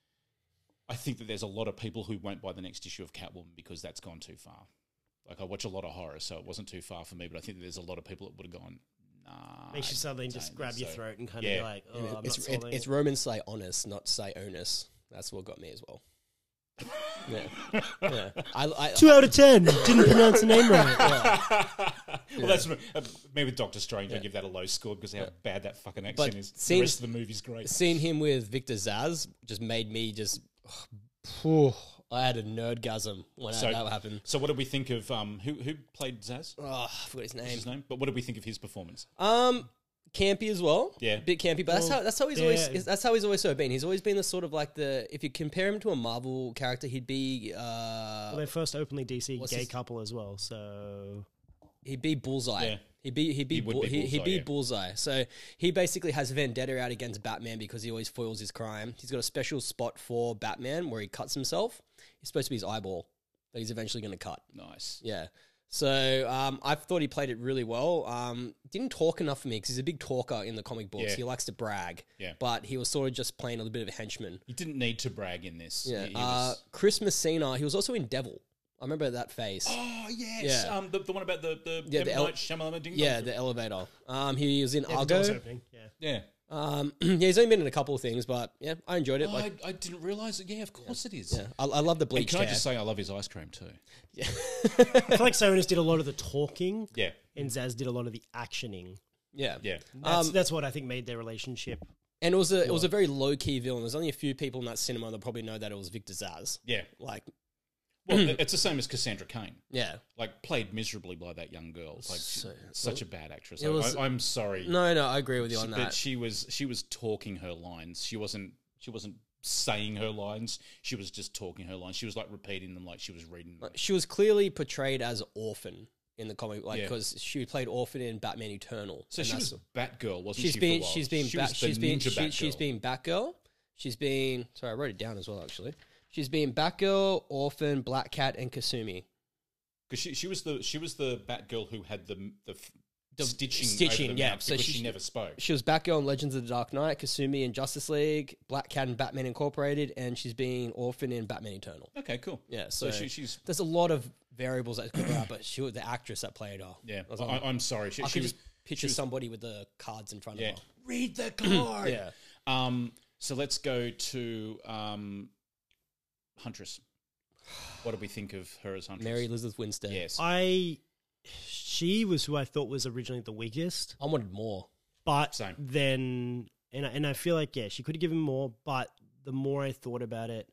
I think that there's a lot of people who won't buy the next issue of Catwoman because that's gone too far. Like I watch a lot of horror, so it wasn't too far for me. But I think that there's a lot of people that would have gone, nah. Makes you I suddenly don't just think grab your so." throat and kind Yeah. of be like, oh, I'm it's not it, solving it's it. Roman say honest, not say onus. That's what got me as well. Yeah, yeah. I, I Two out of ten. Didn't pronounce the name right. Well, that's me uh, me with Doctor Strange. I give that a low score because of how bad that fucking accent is. The seeing- rest of the movie's great. seeing him with Victor Zaz just made me just. Phew, I had a nerdgasm when So- that happened. So, what did we think of um who who played Zaz? Oh, I forgot his What's name. his name? But what did we think of his performance? Um, campy as well. Yeah. bit campy, but that's Well, how that's how he's yeah. always that's how he's always so been. He's always been the sort of like the if you compare him to a Marvel character, he'd be uh Well, they're first openly D C What's gay his- couple as well. So he'd be Bullseye. Yeah. He'd be he'd be, He would bull, be he, he'd Bullseye, be yeah. Bullseye. So he basically has vendetta out against Batman because he always foils his crime. He's got a special spot for Batman where he cuts himself. He's supposed to be his eyeball that he's eventually going to cut. Nice. Yeah. So um, I thought he played it really well. Um, didn't talk enough for me because he's a big talker in the comic books. Yeah. He likes to brag. Yeah. But he was sort of just playing a little bit of a henchman. He didn't need to brag in this. Yeah. He- he uh, was- Chris Messina, he was also in Devil. I remember that face. Oh yes, Yeah. um, the, the one about the the Yeah, M. the El- Night Shyamalan ding Yeah, dong. the elevator. Um, he was in yeah, the door's Argo. opening. Yeah. yeah. Um, yeah, he's only been in a couple of things, but yeah, I enjoyed it. Oh, Like, I, I didn't realize it. Yeah, of course it is. yeah, I, I love the And bleach can I hair. just say I love his ice cream too? I feel like Sonis did a lot of the talking, Yeah, and Zaz did a lot of the actioning. yeah, yeah. That's, Um, that's what I think made their relationship. and it was a it was a very low key villain. There's only a few people in that cinema that probably know that it was Victor Zaz. Yeah. Like, Well, it's the same as Cassandra Cain. yeah, Like played miserably by that young girl. Like So- such a bad actress. It I, was- I, I'm sorry. no, no, I agree with you She- on but that. she was she was talking her lines. She wasn't she wasn't saying her lines. She was just talking her lines. She was like repeating them like she was reading them. She was clearly portrayed as Orphan in the comic, like Yeah. because she played Orphan in Batman Eternal. So and she that's- was Batgirl, wasn't She's she? been for a while? she's been she Bat, was the she's been ninja she, she's Batgirl. been Batgirl. She's been sorry, I wrote it down as well actually. She's been Batgirl, Orphan, Black Cat, and Kasumi. Because she, she was the she was the Batgirl who had the the, f- The stitching stitching, over the yeah. mouth So because she- she, never spoke. She was Batgirl in Legends of the Dark Knight, Kasumi in Justice League, Black Cat in Batman Incorporated, and she's been Orphan in Batman Eternal. Okay, cool. Yeah, so, So, she, she's there's a lot of variables that could go out, but she was the actress that played her. yeah. I, was I, like, I'm sorry. She, I she could was just picture somebody with the cards in front yeah. of her. Read the card. Yeah. Um. So let's go to um, Huntress. What do we think of her as Huntress? Mary Elizabeth Winstead. Yes. I, she was who I thought was originally the weakest, I wanted more. but Same. then, and I, and I feel like yeah, she could have given more. But the more I thought about it,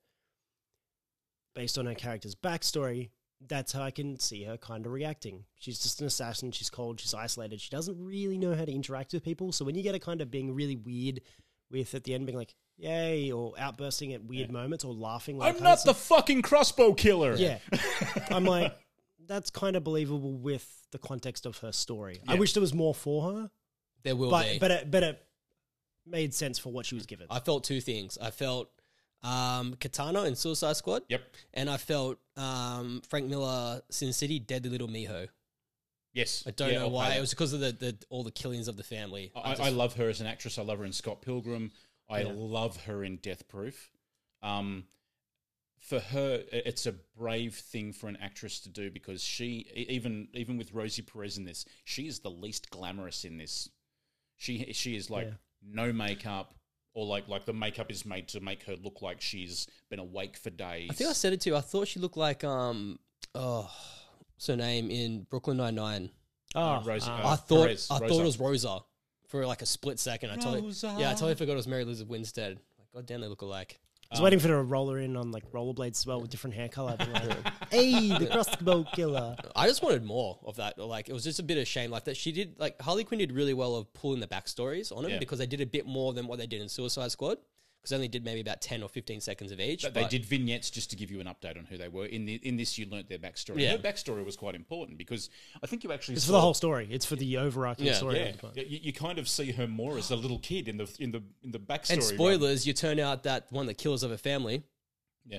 based on her character's backstory, that's how I can see her kind of reacting. She's just an assassin. She's cold. She's isolated. She doesn't really know how to interact with people. So when you get her kind of being really weird with at the end being like, yay, or outbursting at weird moments or laughing like I'm not the fucking crossbow killer. Yeah. I'm like, that's kind of believable with the context of her story. I Yeah. wish there was more for her, There will but be. but it, but it made sense for what she was given. I felt two things. I felt um, Katana in Suicide Squad. Yep. And I felt um, Frank Miller, Sin City, Deadly Little Miho. Yes. I don't Yeah, know I'll why. pay It was because of the, the all the killings of the family. that. I, just- I love her as an actress. I love her in Scott Pilgrim. I Yeah. love her in Death Proof. Um, for her, i- it's a brave thing for an actress to do because she, e- even even with Rosie Perez in this, she is the least glamorous in this. She she is like Yeah. no makeup, or like like the makeup is made to make her look like she's been awake for days. I think I said it too. I thought she looked like um oh what's her name in Brooklyn Nine-Nine. Oh, Uh, Rosie- uh, uh, I thought Perez, I Rosa. thought it was Rosa for like a split second. I totally Rosa. yeah, I totally forgot it was Mary Elizabeth Winstead. Like, God damn, they look alike. I was waiting for her to roll her in on like rollerblades as well with different hair color. Being like, hey, the crossbow killer. I just wanted more of that. Like, it was just a bit of shame. Like that, she did like Harley Quinn did really well of pulling the backstories on them Yeah. because they did a bit more than what they did in Suicide Squad. Because they only did maybe about ten or fifteen seconds of each. But they did vignettes just to give you an update on who they were. In the, in this, you learnt their backstory. Yeah. Her backstory was quite important because I think you actually It's saw, for the whole story. It's for the overarching Yeah. story. Yeah, of the book. you, you kind of see her more as a little kid in the in the in the backstory. and rather- spoilers, you turn out that one of the killers of her family Yeah.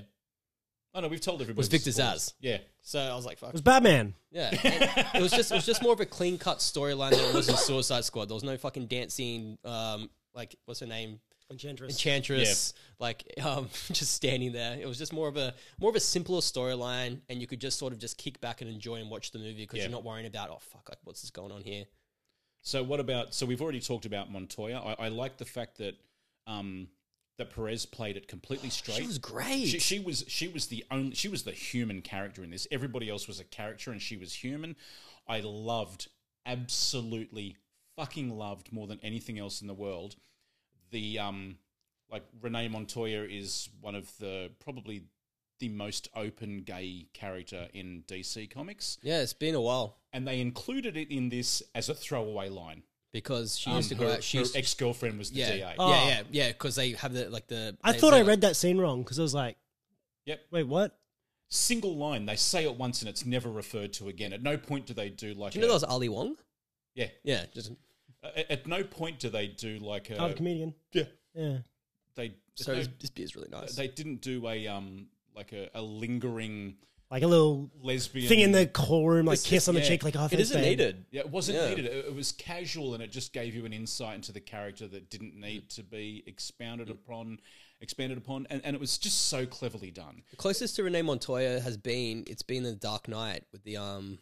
Oh no, we've told everybody. was Victor spoilers. Zsasz. Yeah. So I was like, fuck. It was Batman. Yeah, and it was just it was just more of a clean cut storyline than it was in Suicide Squad. There was no fucking dancing, um, like what's her name, Enchantress. Enchantress, like um, just standing there. It was just more of a more of a simpler storyline, and you could just sort of just kick back and enjoy and watch the movie because Yeah. you're not worrying about oh fuck, like what's this going on here. So what about? So we've already talked about Montoya. I, I like the fact that um, that Perez played it completely straight. She was great. She, she was she was the only she was the human character in this. Everybody else was a caricature, and she was human. I loved, absolutely fucking loved more than anything else in the world. The um, like Renee Montoya is one of the probably the most open gay character in D C Comics, Yeah, it's been a while and they included it in this as a throwaway line. because she Um, used to go her, out. She her used, ex-girlfriend was the yeah, D A. yeah, Oh. yeah, yeah, because they have the like the. I they thought say, I like- read that scene wrong because I was like, Yep. wait, what? Single line. They say it once and it's never referred to again. At no point do they do like Do you know a, that was Ali Wong? yeah. Yeah, just At, at no point do they do like a Oh, the comedian. yeah. Yeah. They so no- this, this beer's really nice. they didn't do a um like a, a lingering Like a little lesbian thing in the call room, like It's- kiss on the yeah. cheek, like, oh, it thanks, isn't babe. needed. Yeah, it wasn't Yeah. needed. It, it was casual, and it just gave you an insight into the character that didn't need to be expounded upon, expanded upon, and, and it was just so cleverly done. The closest to Renee Montoya has been it's been the Dark Knight with the um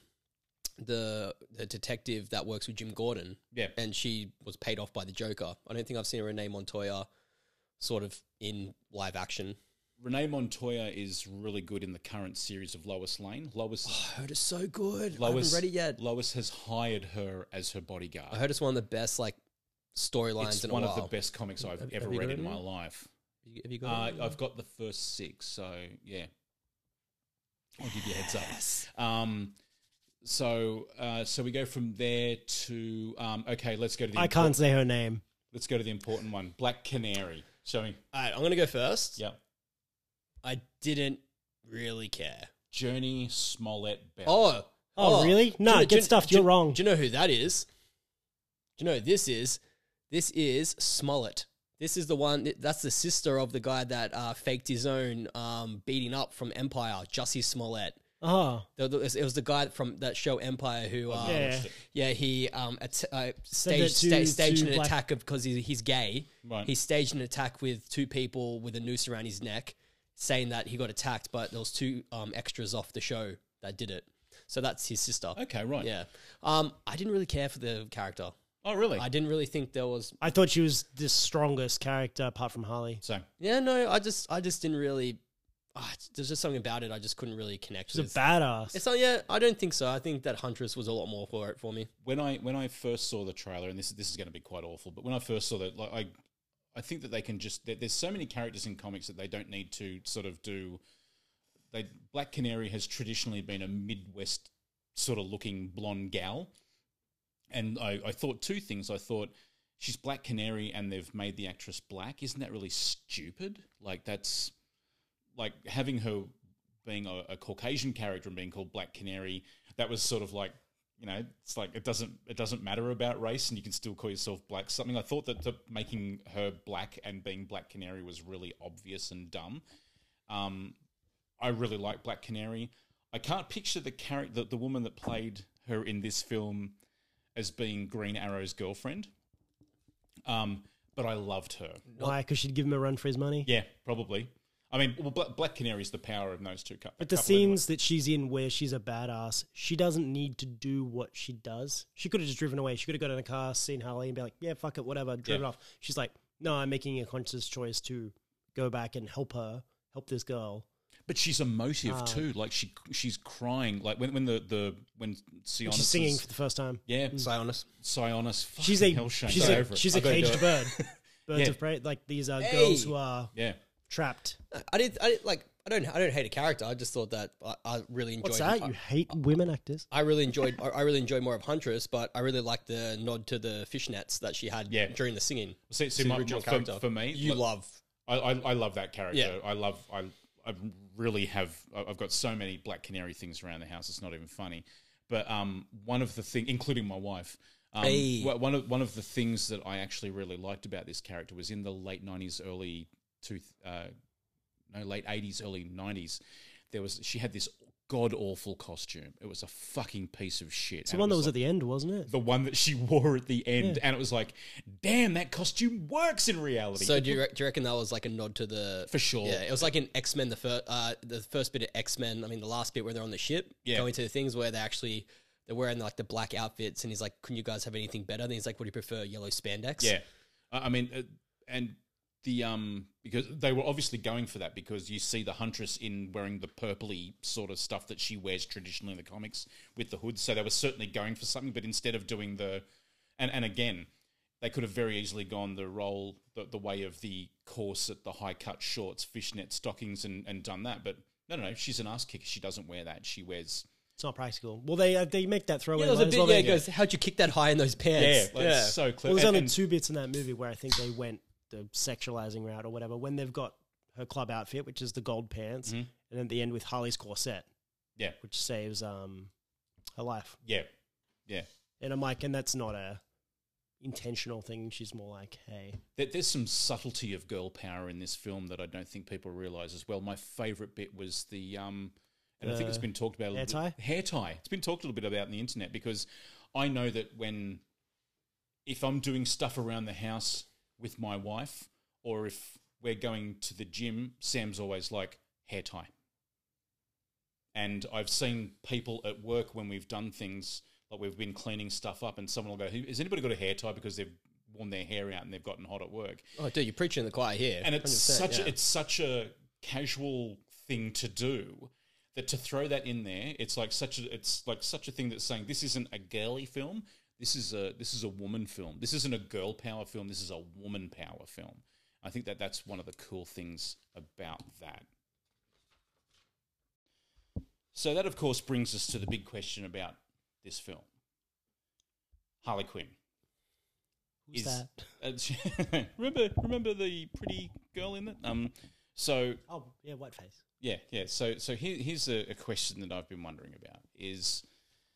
the the detective that works with Jim Gordon. Yeah. And she was paid off by the Joker. I don't think I've seen a Renee Montoya sort of in live action. Renee Montoya is really good in the current series of Lois Lane. Lois, I heard it's so good. I Lois, haven't read it yet. Lois has hired her as her bodyguard. I heard it's one of the best like storylines It's in one a of while. the best comics I've Have- ever have you read got in it my yet? life. Have you- have you got Uh, it? I've got the first six, so yeah, I'll give you a heads up. Um, so uh, so we go from there to um, okay. Let's go to the. I can't say her name. Let's go to the important one. Black Canary. Show me. All right, I'm gonna go first. Yep. I didn't really care. Journey Smollett Bell. Oh, Oh, really? Do you No, know- get do you- stuffed. do you- You're wrong. Do you know who that is? Do you know who this is? This is Smollett. This is the one. That's the sister of the guy that uh, faked his own um, beating up from Empire, Jussie Smollett. Oh, The- the- It was the guy from that show Empire who, um, Yeah. watched it. yeah, he um, at, uh, that staged, to- sta- staged to an Black- attack because he, he's gay. Right. He staged an attack with two people with a noose around his neck, saying that he got attacked, but there was two um, extras off the show that did it. So that's his sister. Okay, right. Yeah. Um, I didn't really care for the character. Oh, really? I didn't really think there was. I thought she was the strongest character apart from Harley. so Yeah, no, I just, I just didn't really. ah, there's just something about it I just couldn't really connect She's a with. badass. It's not. Yeah, I don't think so. I think that Huntress was a lot more for it for me. when I when I first saw the trailer, and this this is going to be quite awful, but when I first saw that, like I I think that they can just there, there's so many characters in comics that they don't need to sort of do. They Black Canary has traditionally been a Midwest sort of looking blonde gal, and I, I thought two things. I thought she's Black Canary, and they've made the actress black. Isn't that really stupid? Like that's like having her being a, a Caucasian character and being called Black Canary. That was sort of like, you know, it's like it doesn't it doesn't matter about race, and you can still call yourself black. Something I thought that the, making her black and being Black Canary was really obvious and dumb. Um, I really like Black Canary. I can't picture the character, the, the woman that played her in this film, as being Green Arrow's girlfriend. Um, but I loved her. Why? Because she'd give him a run for his money. Yeah, probably. I mean, well, Black, Black Canary is the power of those two. Cu- But the couple scenes that she's in where she's a badass, she doesn't need to do what she does. She could have just driven away. She could have got in a car, seen Harley, and be like, "Yeah, fuck it, whatever," driven Yeah. off. She's like, No, I'm making a conscious choice to go back and help her, help this girl. But she's emotive Ah. too. Like she she's crying. Like when when the, the when Sionis She's singing is- for the first time. yeah, Sionis. Sionis. She's a hell shame. she's Go a over it. she's a I've gotta do caged it. bird. Birds Yeah. of prey. Like these are Hey. girls who are Yeah. trapped. I did. I did, like. I don't. I don't hate a character. I just thought that I, I really enjoyed. What's that? I, You hate women actors? I really enjoyed. I I really enjoyed more of Huntress, but I really liked the nod to the fishnets that she had Yeah. during the singing. See, see To the my, original for, character. for me, You like, love. I, I I love that character. Yeah. I love I I really have. I- I've got so many Black Canary things around the house. It's not even funny. But um, one of the things, including my wife, um, Hey. wh- one of one of the things that I actually really liked about this character was in the late nineties, early two, uh, no, late eighties, early nineties. There was she had this god awful costume. It was a fucking piece of shit. It's the And one it that was was like- at the end, wasn't it? the one that she wore at the end, Yeah. and it was like, damn, that costume works in reality. So do you, re- do you reckon that was like a nod to the? For sure. Yeah, it was like in X Men. The first, uh, the first bit of X Men. I mean, the last bit where they're on the ship, Yeah. going to the things where they actually they're wearing like the black outfits, and he's like, "Can you guys have anything better?" And he's like, "What do you prefer, yellow spandex?" Yeah, I I mean, uh, and the um because they were obviously going for that because you see the Huntress in wearing the purpley sort of stuff that she wears traditionally in the comics with the hood. So they were certainly going for something, but instead of doing the, and and again, they could have very easily gone the role the, the way of the corset, the high cut shorts, fishnet stockings, and and done that. But no, no, no, she's an ass kicker. She doesn't wear that. She wears. It's not practical. Well, they uh, they make that throw Yeah, in. there was a right, as bit. well, yeah, don't it they? goes, "How'd you kick that high in those pants?" Yeah, like, it's so clever. Well, there's And- only and- two bits in that movie where I think they went the sexualizing route or whatever. When they've got her club outfit, which is the gold pants, Mhm. and at the end with Harley's corset, Yeah, which saves um her life. yeah, yeah. And I'm like, and that's not a intentional thing. She's more like, hey, There- There's some subtlety of girl power in this film that I don't think people realize as well. My favourite bit was the, um, and I think it's Uh, been talked about a little hair bit. Hair tie. It's been talked a little bit about on the internet because I know that when, if I'm doing stuff around the house with my wife or if we're going to the gym, Sam's always like, hair tie. And I've seen people at work when we've done things, like we've been cleaning stuff up and someone will go, "Who- has anybody got a hair tie because they've worn their hair out and they've gotten hot at work?" Oh, dude, you're preaching the choir here. And it's one hundred percent, such yeah. a, it's such a casual thing to do that to throw that in there, it's like such a it's like such a thing that's saying this isn't a girly film. This is a this is a woman film. This isn't a girl power film. This is a woman power film. I think that that's one of the cool things about that. So that, of course, brings us to the big question about this film. Harley Quinn. who's Is- that? Uh, remember, remember the pretty girl in it. Um, so Oh, yeah, whiteface. yeah, yeah. So, so here, here's a, a question that I've been wondering about: is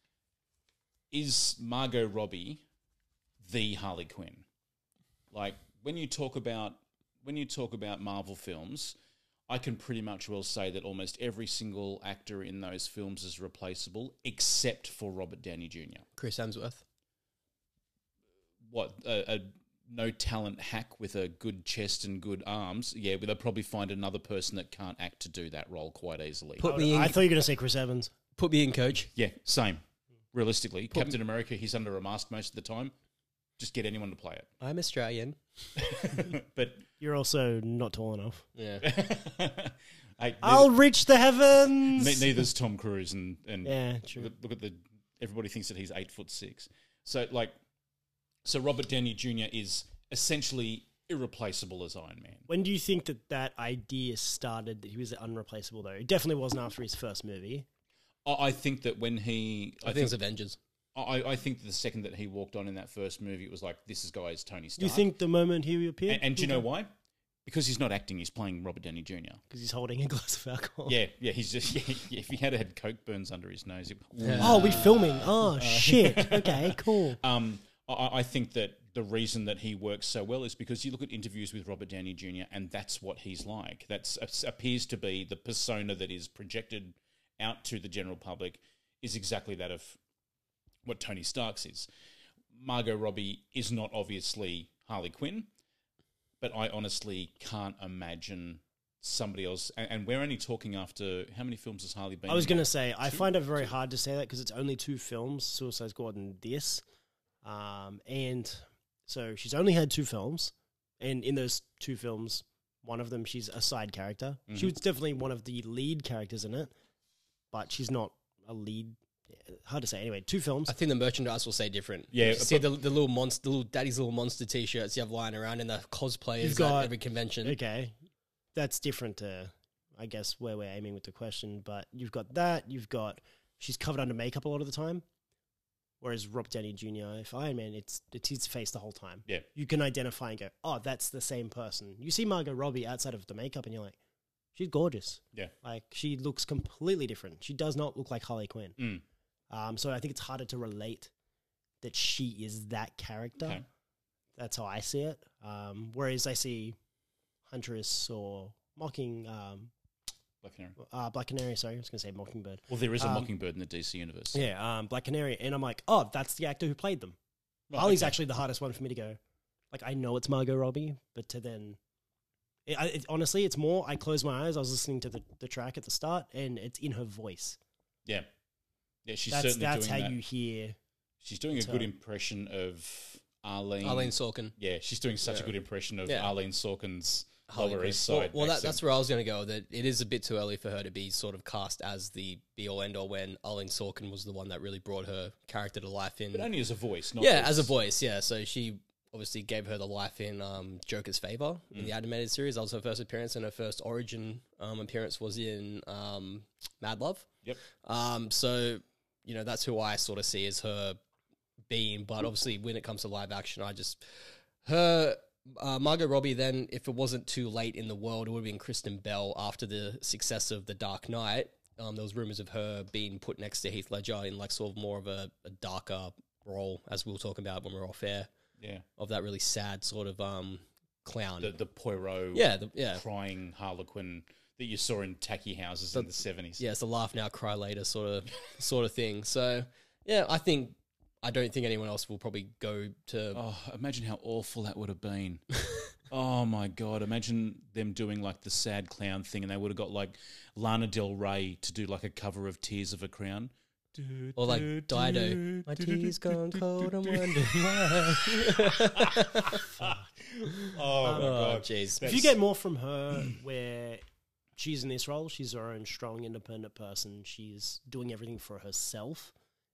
is Margot Robbie the Harley Quinn? Like when you talk about when you talk about Marvel films, I can pretty much well say that almost every single actor in those films is replaceable, except for Robert Downey Junior Chris Hemsworth. What a, a no talent hack with a good chest and good arms? Yeah, but they'll probably find another person that can't act to do that role quite easily. Put me in. I thought you were going to say Chris Evans. Put me in, coach. Yeah, same. Realistically, Captain America, he's under a mask most of the time. Just get anyone to play I'm Australian. it. But You're also not tall enough. Yeah. hey, I'll neither, reach the heavens. ne- neither's Tom Cruise, and and Yeah, true. look, look at the everybody thinks that he's eight foot six. So like, so Robert Downey Junior is essentially irreplaceable as Iron Man. When do you think that that idea started that he was unreplaceable, though? It definitely wasn't after his first movie. I, I think that when he, I, think it's Avengers. I, I think the second that he walked on in that first movie, it was like, this is guy is Tony Stark. You think the moment he appeared? And, and do you know why? Because he's not acting; he's playing Robert Downey Junior Because he's holding a glass of alcohol. Yeah, yeah, he's just. Yeah, yeah, if he had had coke burns under his nose, it, Oh, we filming. Oh, shit. Okay, cool. Um, I, I think that the reason that he works so well is because you look at interviews with Robert Downey Junior and that's what he's like. That appears to be the persona that is projected out to the general public is exactly that of what Tony Stark's is. Margot Robbie is not obviously Harley Quinn, but I honestly can't imagine somebody else. And, and we're only talking after how many films has Harley been I was in? going to say, I find it very hard to say that because it's only two films, Suicide Squad and this. Um, and so she's only had two films. And in those two films, one of them, she's a side character. Mm-hmm. She was definitely one of the lead characters in it, but she's not a lead. Hard to say. Anyway, two films. I think the merchandise will say different. Yeah, You see the, the little monster, the little daddy's little monster T-shirts you have lying around, and the cosplayers You've got- at every convention. Okay, that's different to, I guess, where we're aiming with the question. But you've got that. You've got she's covered under makeup a lot of the time, whereas Robert Downey Junior, if Iron Man, it's it's his face the whole time. Yeah. You can identify and go, oh, that's the same person. You see Margot Robbie outside of the makeup, and you're like, she's gorgeous. Yeah. Like she looks completely different. She does not look like Harley Quinn. Mm. Um, so I think it's harder to relate that she is that character. Okay. That's how I see it. Um, whereas I see Huntress or Mocking, um, Black Canary. uh, Black Canary, sorry, I was going to say Mockingbird. Well, there is a Um, Mockingbird in the D C universe. Yeah, um, Black Canary. And I'm like, oh, that's the actor who played them. Right, Harley's okay. actually the hardest one for me to go. Like, I know it's Margot Robbie, but to then... It, I, it, honestly, it's more, I closed my eyes, I was listening to the, the track at the start, and it's in her voice. Yeah. Yeah, she's that's certainly that's doing how that. you hear... She's doing a So- good impression of Arlene. Arlene Sorkin. Yeah, she's doing such a Yeah. good impression of Yeah. Arlene Sorkin's Harley Lower Quinn. East Well, Side. well that, accent. that's where I was going to go. That it is a bit too early for her to be sort of cast as the be all end all when Arlene Sorkin was the one that really brought her character to life in. But only as a voice, not yeah, as a voice. Yeah, so she obviously gave her the life in um, Joker's Favor in Mm. the animated series. That was her first appearance, and her first origin um, appearance was in um, Mad Love. Yep. Um, so you know that's who I sort of see as her being. But obviously, when it comes to live action, I just her. Uh, Margot Robbie, then, if it wasn't too late in the world, it would have been Kristen Bell after the success of The Dark Knight. Um, there was rumors of her being put next to Heath Ledger in like sort of more of a, a darker role, as we'll talk about when we're off air, Yeah. of that really sad sort of um, clown. The, the Poirot yeah, the, yeah. crying Harlequin that you saw in tacky houses in the seventies. Yeah, it's the laugh now, cry later sort of sort of thing. So, yeah, I think I don't think anyone else will probably go to. Oh, imagine how awful that would have been. Oh my God. Imagine them doing like the sad clown thing and they would have got like Lana Del Rey to do like a cover of Tears of a Crown. Or like Dido. My tea's gone cold, I'm wondering why. Oh my Oh, God. jeez. If you get more from her where she's in this role, she's her own strong, independent person. She's doing everything for herself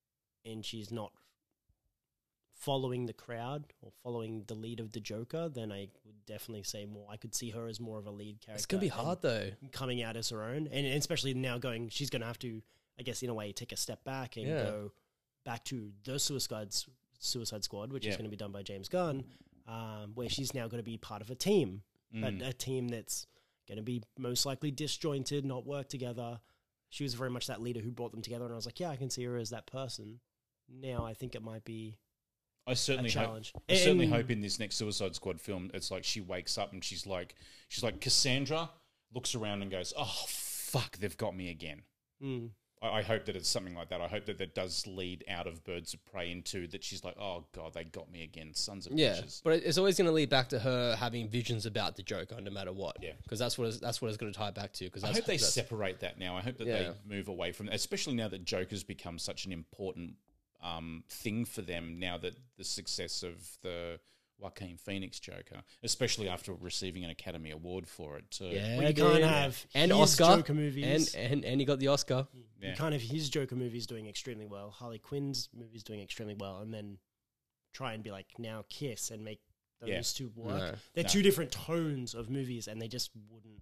and she's not following the crowd or following the lead of the Joker, then I would definitely say more. I could see her as more of a lead character. It's going to be hard, though. and coming out as her own. And especially now going, she's going to have to, I guess, in a way, take a step back and Yeah. go back to the Suicide, Suicide Squad, which is Yeah. going to be done by James Gunn, um, where she's now going to be part of a team, but Mm. a team that's going to be most likely disjointed, not work together. She was very much that leader who brought them together, and I was like, yeah, I can see her as that person. Now I think it might be I certainly a hope. challenge. I certainly And- hope in this next Suicide Squad film, it's like she wakes up and she's like, she's like Cassandra, looks around and goes, "Oh fuck, they've got me again." Mm. I, I hope that it's something like that. I hope that that does lead out of Birds of Prey into that. She's like, "Oh God, they got me again, sons of Yeah, bitches." but it's always going to lead back to her having visions about the Joker, no matter what. Yeah. because that's what it's, that's what it's going to tie back to. Because I hope they separate that now. I hope that Yeah. they move away from, especially now that Joker's become such an important um, thing for them. Now that the success of the Joaquin Phoenix Joker, especially after receiving an Academy Award for it, too. Yeah, Well, you can't dude. have and his Oscar Joker movies. and, and and he got the Oscar. Yeah. You can't have his Joker movies doing extremely well, Harley Quinn's movies doing extremely well, and then try and be like now Kiss and make those Yeah. two work. No. They're No. two different tones of movies, and they just wouldn't.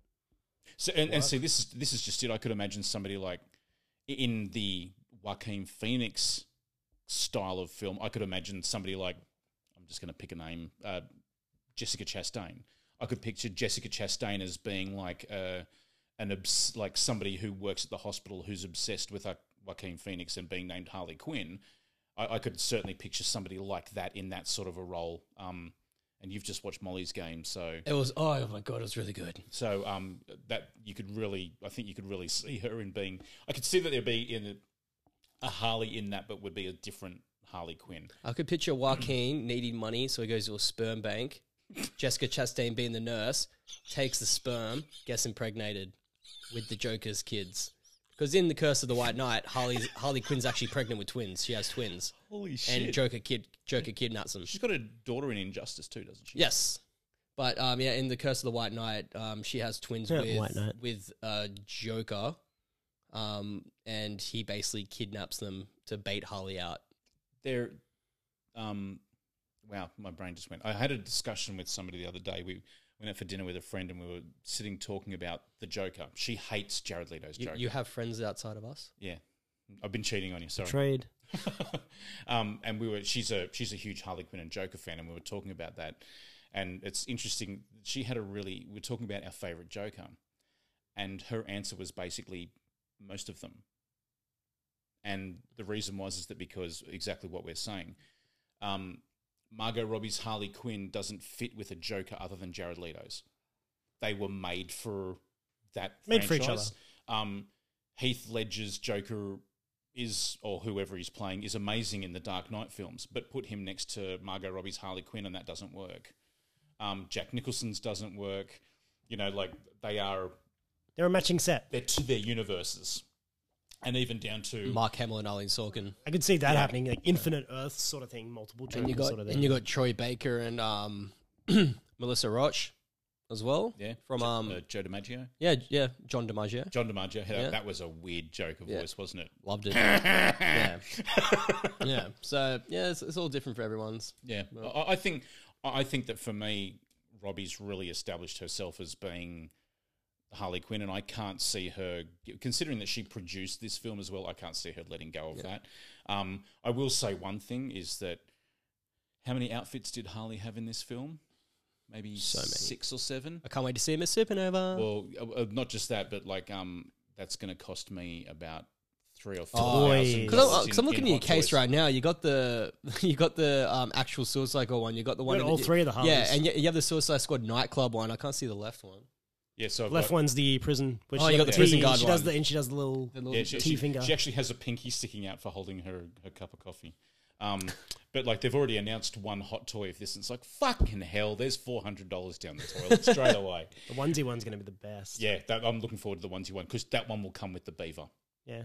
So and, and Work. see, this is this is just it. I could imagine somebody like in the Joaquin Phoenix style of film. I could imagine somebody like, I'm just going to pick a name, uh, Jessica Chastain. I could picture Jessica Chastain as being like uh, an obs- like somebody who works at the hospital who's obsessed with uh, Joaquin Phoenix and being named Harley Quinn. I, I could certainly picture somebody like that in that sort of a role. Um, and you've just watched Molly's Game, so. It was oh my god, it was really good. So um, that you could really, I think you could really see her in being. I could see that there'd be in a, a Harley in that, but would be a different Harley Quinn. I could picture Joaquin needing money, so he goes to a sperm bank. Jessica Chastain being the nurse, takes the sperm, gets impregnated with the Joker's kids. Because in The Curse of the White Knight, Harley's, Harley Quinn's actually pregnant with twins. She has twins. Holy shit! And Joker kid Joker kidnaps them. She's got a daughter in Injustice too, doesn't she? Yes. But um, yeah, in the Curse of the White Knight, um, she has twins Yeah, with White Knight. with uh, Joker, um, and he basically kidnaps them to bait Harley out. They're, um, wow, my brain just went. I had a discussion with somebody the other day. We went out for dinner with a friend, and we were sitting talking about the Joker. She hates Jared Leto's You, Joker. you have friends outside of us? Yeah, I've been cheating on you. Sorry. Trade. um, and we were. She's a she's a huge Harley Quinn and Joker fan, and we were talking about that. And it's interesting. She had a really. We were talking about our favorite Joker, and her answer was basically most of them. And the reason was is that because exactly what we're saying, um, Margot Robbie's Harley Quinn doesn't fit with a Joker other than Jared Leto's. They were made for that Made for each franchise. Um, Heath Ledger's Joker is, or whoever he's playing, is amazing in the Dark Knight films, but put him next to Margot Robbie's Harley Quinn and that doesn't work. Um, Jack Nicholson's doesn't work. You know, like they are, They're a matching set. they're to their universes. And even down to Mark Hamill and Arlene Sorkin. I could see that Yeah. happening, like Infinite Earth sort of thing, multiple And you Jokers got sort of and thing. you got Troy Baker and um, Melissa Roche as well. yeah, From Jo- um, uh, Joe DiMaggio. yeah, yeah, John DiMaggio. John DiMaggio, Yeah. that was a weird Joker Yeah. voice, wasn't it? Loved it. yeah, yeah. So yeah, it's, it's all different for everyone's. Yeah, I, I think I think that for me, Robbie's really established herself as being Harley Quinn, and I can't see her, considering that she produced this film as well, I can't see her letting go of Yeah. that. Um, I will say one thing is that how many outfits did Harley have in this film? Maybe So many. six or seven. I can't wait to see him as Supernova. Well, uh, uh, not just that, but like um, that's going to cost me about three or four Oh, thousand. Because I'm, dollars 'cause I'm in- looking in at your Hot case Toys. right now. You got the you got the um, actual Suicide Squad one. You got the one. got in all the, three of the Harleys. Yeah, and you, you have the Suicide Squad nightclub one. I can't see the left one. Yeah, so I've Left got, one's the prison. Which Oh, you got the T, prison guard she does one. the, and she does the little, The little Yeah, she, T she, finger. she actually has a pinky sticking out for holding her, her cup of coffee. Um, but like they've already announced one hot toy of this, and it's like fucking hell. There's four hundred dollars down the toilet straight away. the onesie one's going to be the best. Yeah, that, I'm looking forward to the onesie one because that one will come with the beaver. Yeah.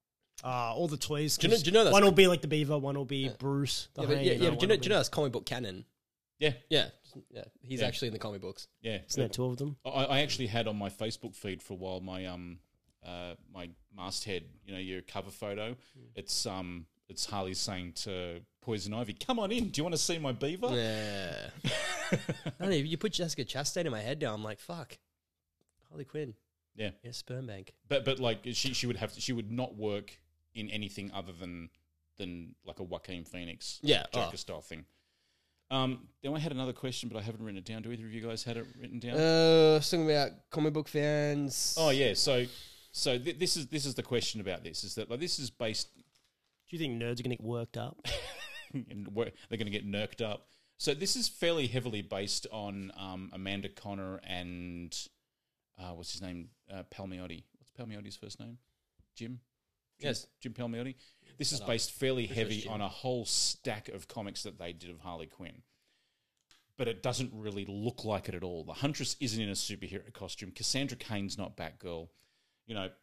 Uh, all the toys. Do you know- 'cause do you know that's- one will be like the Beaver, one will be Yeah. Bruce. The Yeah, but, yeah, hyena, yeah. But do you one know, will do you know be- that's comic book canon? Yeah, Yeah, yeah. He's Yeah. actually in the comic books. yeah. Isn't there two of them? I, I actually had on my Facebook feed for a while my um uh my masthead, you know, your cover photo. It's um it's Harley saying to Poison Ivy, "Come on in. Do you want to see my beaver?" Yeah. I don't know. You put Jessica Chastain in my head now. I'm like, fuck. Harley Quinn. Yeah. Yeah, sperm bank. But but like she she would have to, she would not work in anything other than than like a Joaquin Phoenix Yeah, Joker oh. style thing. Um, then I had another question, but I haven't written it down. Do either of you guys had it written down? Uh, something about comic book fans. oh yeah, so so th- this is this is the question about this is that like this is based Do you think nerds are going to get worked up? and where they're going to get nerked up. So this is fairly heavily based on um, Amanda Connor and uh, what's his name, uh, Palmiotti. What's Palmiotti's first name? Jim. Jim Yes. Jim Palmiotti. This is Shut up. based fairly Pretty sure heavy it's Jim. on a whole stack of comics that they did of Harley Quinn. But it doesn't really look like it at all. The Huntress isn't in a superhero costume. Cassandra Cain's not Batgirl. You know,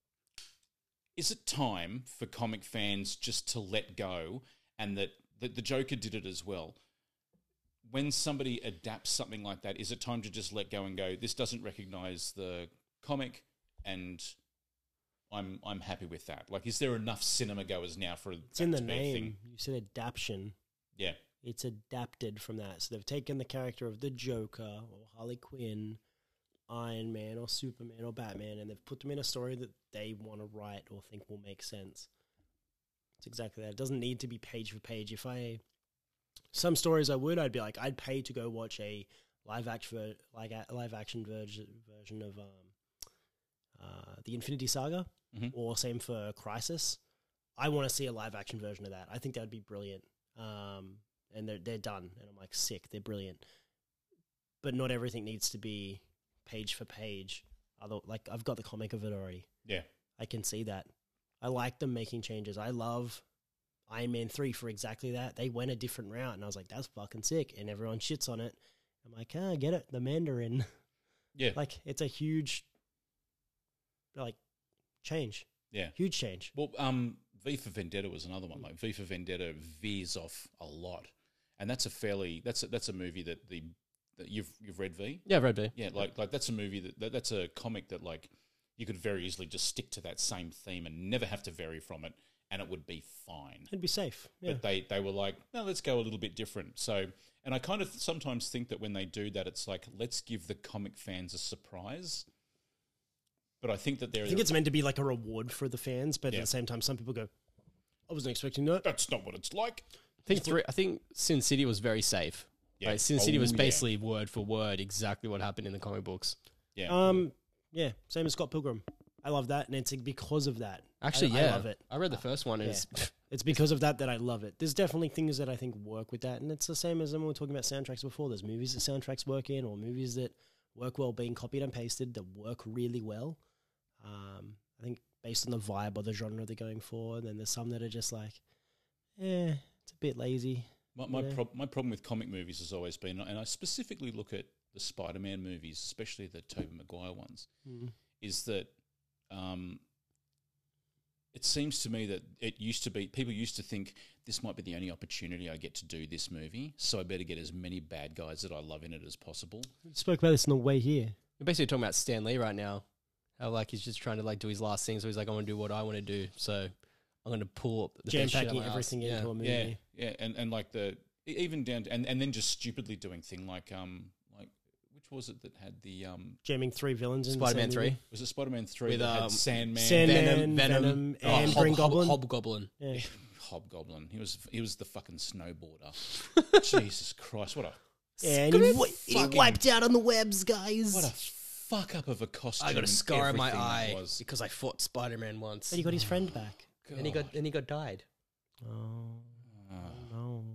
is it time for comic fans just to let go and that, that the Joker did it as well? When somebody adapts something like that, is it time to just let go and go, this doesn't recognize the comic and I'm I'm happy with that? Like, is there enough cinema goers now for It's that in the to be a name. thing? You said adaption. Yeah. It's adapted from that. So they've taken the character of the Joker or Harley Quinn, Iron Man or Superman or Batman, and they've put them in a story that they want to write or think will make sense. It's exactly that. It doesn't need to be page for page. If I, some stories I would, I'd be like, I'd pay to go watch a live action, like a live action version version of um, uh, the Infinity Saga, Mhm. or same for Crisis. I want to see a live action version of that. I think that would be brilliant. Um, and they're they're done, and I'm like, sick. They're brilliant, but not everything needs to be page for page. Although, like, I've got the comic of it already. Yeah. I can see that. I like them making changes. I love Iron Man three for exactly that. They went a different route, and I was like, that's fucking sick. And everyone shits on it. I'm like, ah, I get it. The Mandarin. Yeah. Like, it's a huge, like, change. Yeah. Huge change. Well, um, V for Vendetta was another one. Like V for Vendetta veers off a lot, and that's a fairly that's a, that's a movie that the that you've you've read V. Yeah, Red Bee. Yeah, like like that's a movie that, that that's a comic that like you could very easily just stick to that same theme and never have to vary from it, and it would be fine. It'd be safe. Yeah. But they they were like, no, let's go a little bit different. So, and I kind of sometimes think that when they do that, it's like let's give the comic fans a surprise. But I think that there, I think it's meant to be like a reward for the fans, but Yeah. at the same time, some people go, "I wasn't expecting that." that's not what it's like. I think three. I think Sin City was very safe. Yeah. Like, Sin City Oh, was yeah. basically word for word exactly what happened in the comic books. Yeah, Um, yeah, same as Scott Pilgrim. I love that, and it's because of that. Actually, I, yeah, I love it. I read the first one. And Yeah. it's, It's because of that that I love it. There's definitely things that I think work with that, and it's the same as when we were talking about soundtracks before. There's movies that soundtracks work in, or movies that work well being copied and pasted that work really well. Um, I think based on the vibe or the genre they're going for, and then there's some that are just like, eh, it's a bit lazy. my my, yeah. prob- my problem with comic movies has always been, and I specifically look at the Spider-Man movies, especially the Tobey Maguire ones, Mm. is that um, it seems to me that it used to be, people used to think this might be the only opportunity I get to do this movie, so I better get as many bad guys that I love in it as possible. We spoke about this on the way here. we're basically talking about Stan Lee right now. How like he's just trying to like do his last thing, so he's like, I want to do what I want to do. So I'm going to pull up the Jam best shit out packing my everything ass. into Yeah. a movie. Yeah, yeah, and, and like the, e- even down, to, and, and then just stupidly doing thing like, um, like, which was it that had the, um, Jamming three villains in the Spider-Man same movie. three. was it Spider-Man three With, that um, had Sandman? Sandman, Venom, oh, and Hob- Green Hob- Goblin. Hobgoblin. Yeah. Hobgoblin. He was he was the fucking snowboarder. Jesus Christ, what a Yeah, and he, wi- he fucking- wiped out on the webs, guys. what a fuck up of a costume. I got a and scar in my everything eye that was. because I fought Spider-Man once. Then he got his friend back. and he got and he got died. Oh, Ah. no.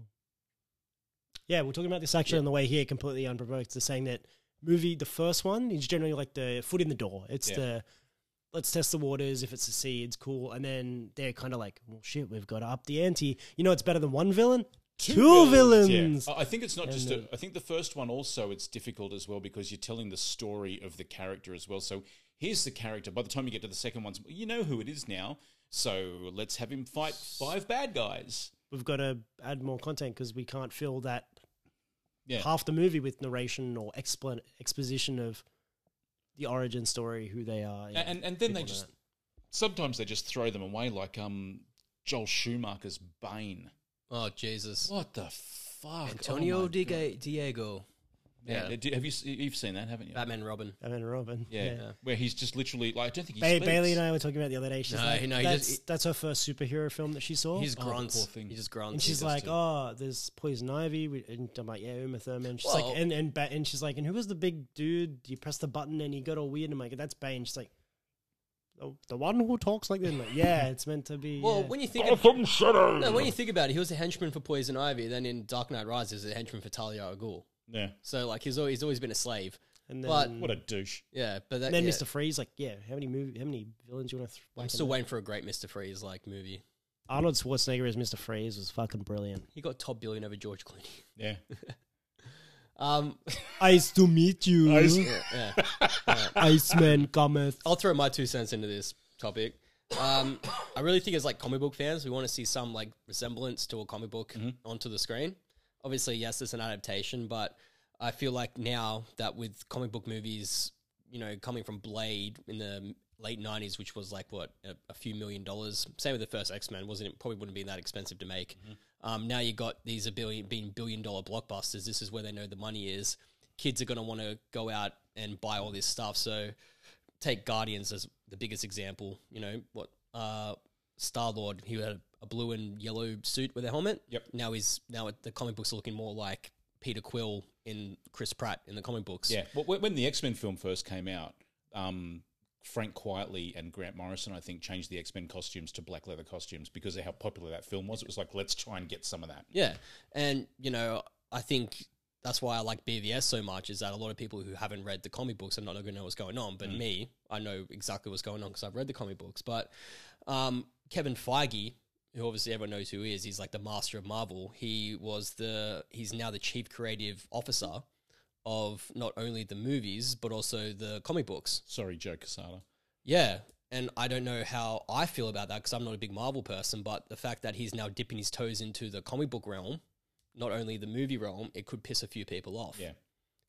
Yeah, we're talking about this actually on the way here, completely unprovoked. They're saying that movie, the first one, is generally like the foot in the door. It's Yeah. the, let's test the waters. If it's a seeds, cool. And then they're kind of like, well, shit, we've got to up the ante. You know, it's better than one villain? Two, villains. Yeah. I think it's not And just. then- A, I think the first one also it's difficult as well because you're telling the story of the character as well. So here's the character. By the time you get to the second one, you know who it is now. So let's have him fight five bad guys. We've got to add more content because we can't fill that Yeah, half the movie with narration or explan- exposition of the origin story, who they are. yeah, and and then they people just know sometimes they just throw them away like um Joel Schumacher's Bane. Oh Jesus! What the fuck, Antonio Oh my Di- God. Diego, Yeah, Yeah. do- have you se- you've seen that, haven't you? Batman, Robin. that. Batman and Robin. Yeah, Yeah. where he's just literally like I don't think he Ba- speaks. Bailey and I were talking about the other day. She's No, like, he- no, he that's, just- that's her first superhero film that she saw. He just Oh, the grunts. poor thing. He just grunts. and she's does like, too. "Oh, there's Poison Ivy," we- and I'm like, "Yeah, Uma Thurman." She's Well- like, and and ba- and she's like, "And who was the big dude? You press the button and he got all weird." And I'm like, "That's Bane." She's like, "The, the one who talks like that." I'm like, yeah, it's meant to be. Well, yeah. when you think of, no, when you think about it, he was a henchman for Poison Ivy. Then in Dark Knight Rises, he's a henchman for Talia al Ghul. Yeah, So like he's always, he's always been a slave. and then, but- what a douche. Yeah, but that, and then yeah, Mister Freeze, like, yeah, how many movie, how many villains you want to? Th- I'm whack still in there? waiting for a great Mister Freeze like movie. Arnold Schwarzenegger as Mister Freeze was fucking brilliant. He got top billion over George Clooney. Yeah, Um, Nice to meet you, yeah, yeah. Iceman cometh. I'll throw my two cents into this topic. Um, I really think as like comic book fans, we want to see some like resemblance to a comic book onto the screen. Obviously, yes, it's an adaptation, but I feel like now that with comic book movies, you know, coming from Blade in the late nineties, which was like what a, a few million dollars. Same with the first X-Men, wasn't it? Probably wouldn't be that expensive to make. Um, now you got these a billion being billion dollar blockbusters. This is where they know the money is. Kids are going to want to go out and buy all this stuff. So take Guardians as the biggest example. You know what? Uh, Star Lord, he had a blue and yellow suit with a helmet. Yep. Now he's now the comic books are looking more like Peter Quill in Chris Pratt in the comic books. yeah. Well, when when the X Men film first came out, um, Frank Quietly and Grant Morrison, I think, changed the X-Men costumes to black leather costumes because of how popular that film was. It was like, let's try and get some of that. Yeah. And, you know, I think that's why I like B V S so much is that a lot of people who haven't read the comic books are not going to know what's going on. But me, I know exactly what's going on because I've read the comic books. But um, Kevin Feige, who obviously everyone knows who he is, he's like the master of Marvel. He was the, he's now the chief creative officer of not only the movies, but also the comic books. Sorry, Joe Quesada. Yeah. And I don't know how I feel about that because I'm not a big Marvel person, but the fact that he's now dipping his toes into the comic book realm, not only the movie realm, it could piss a few people off. Yeah.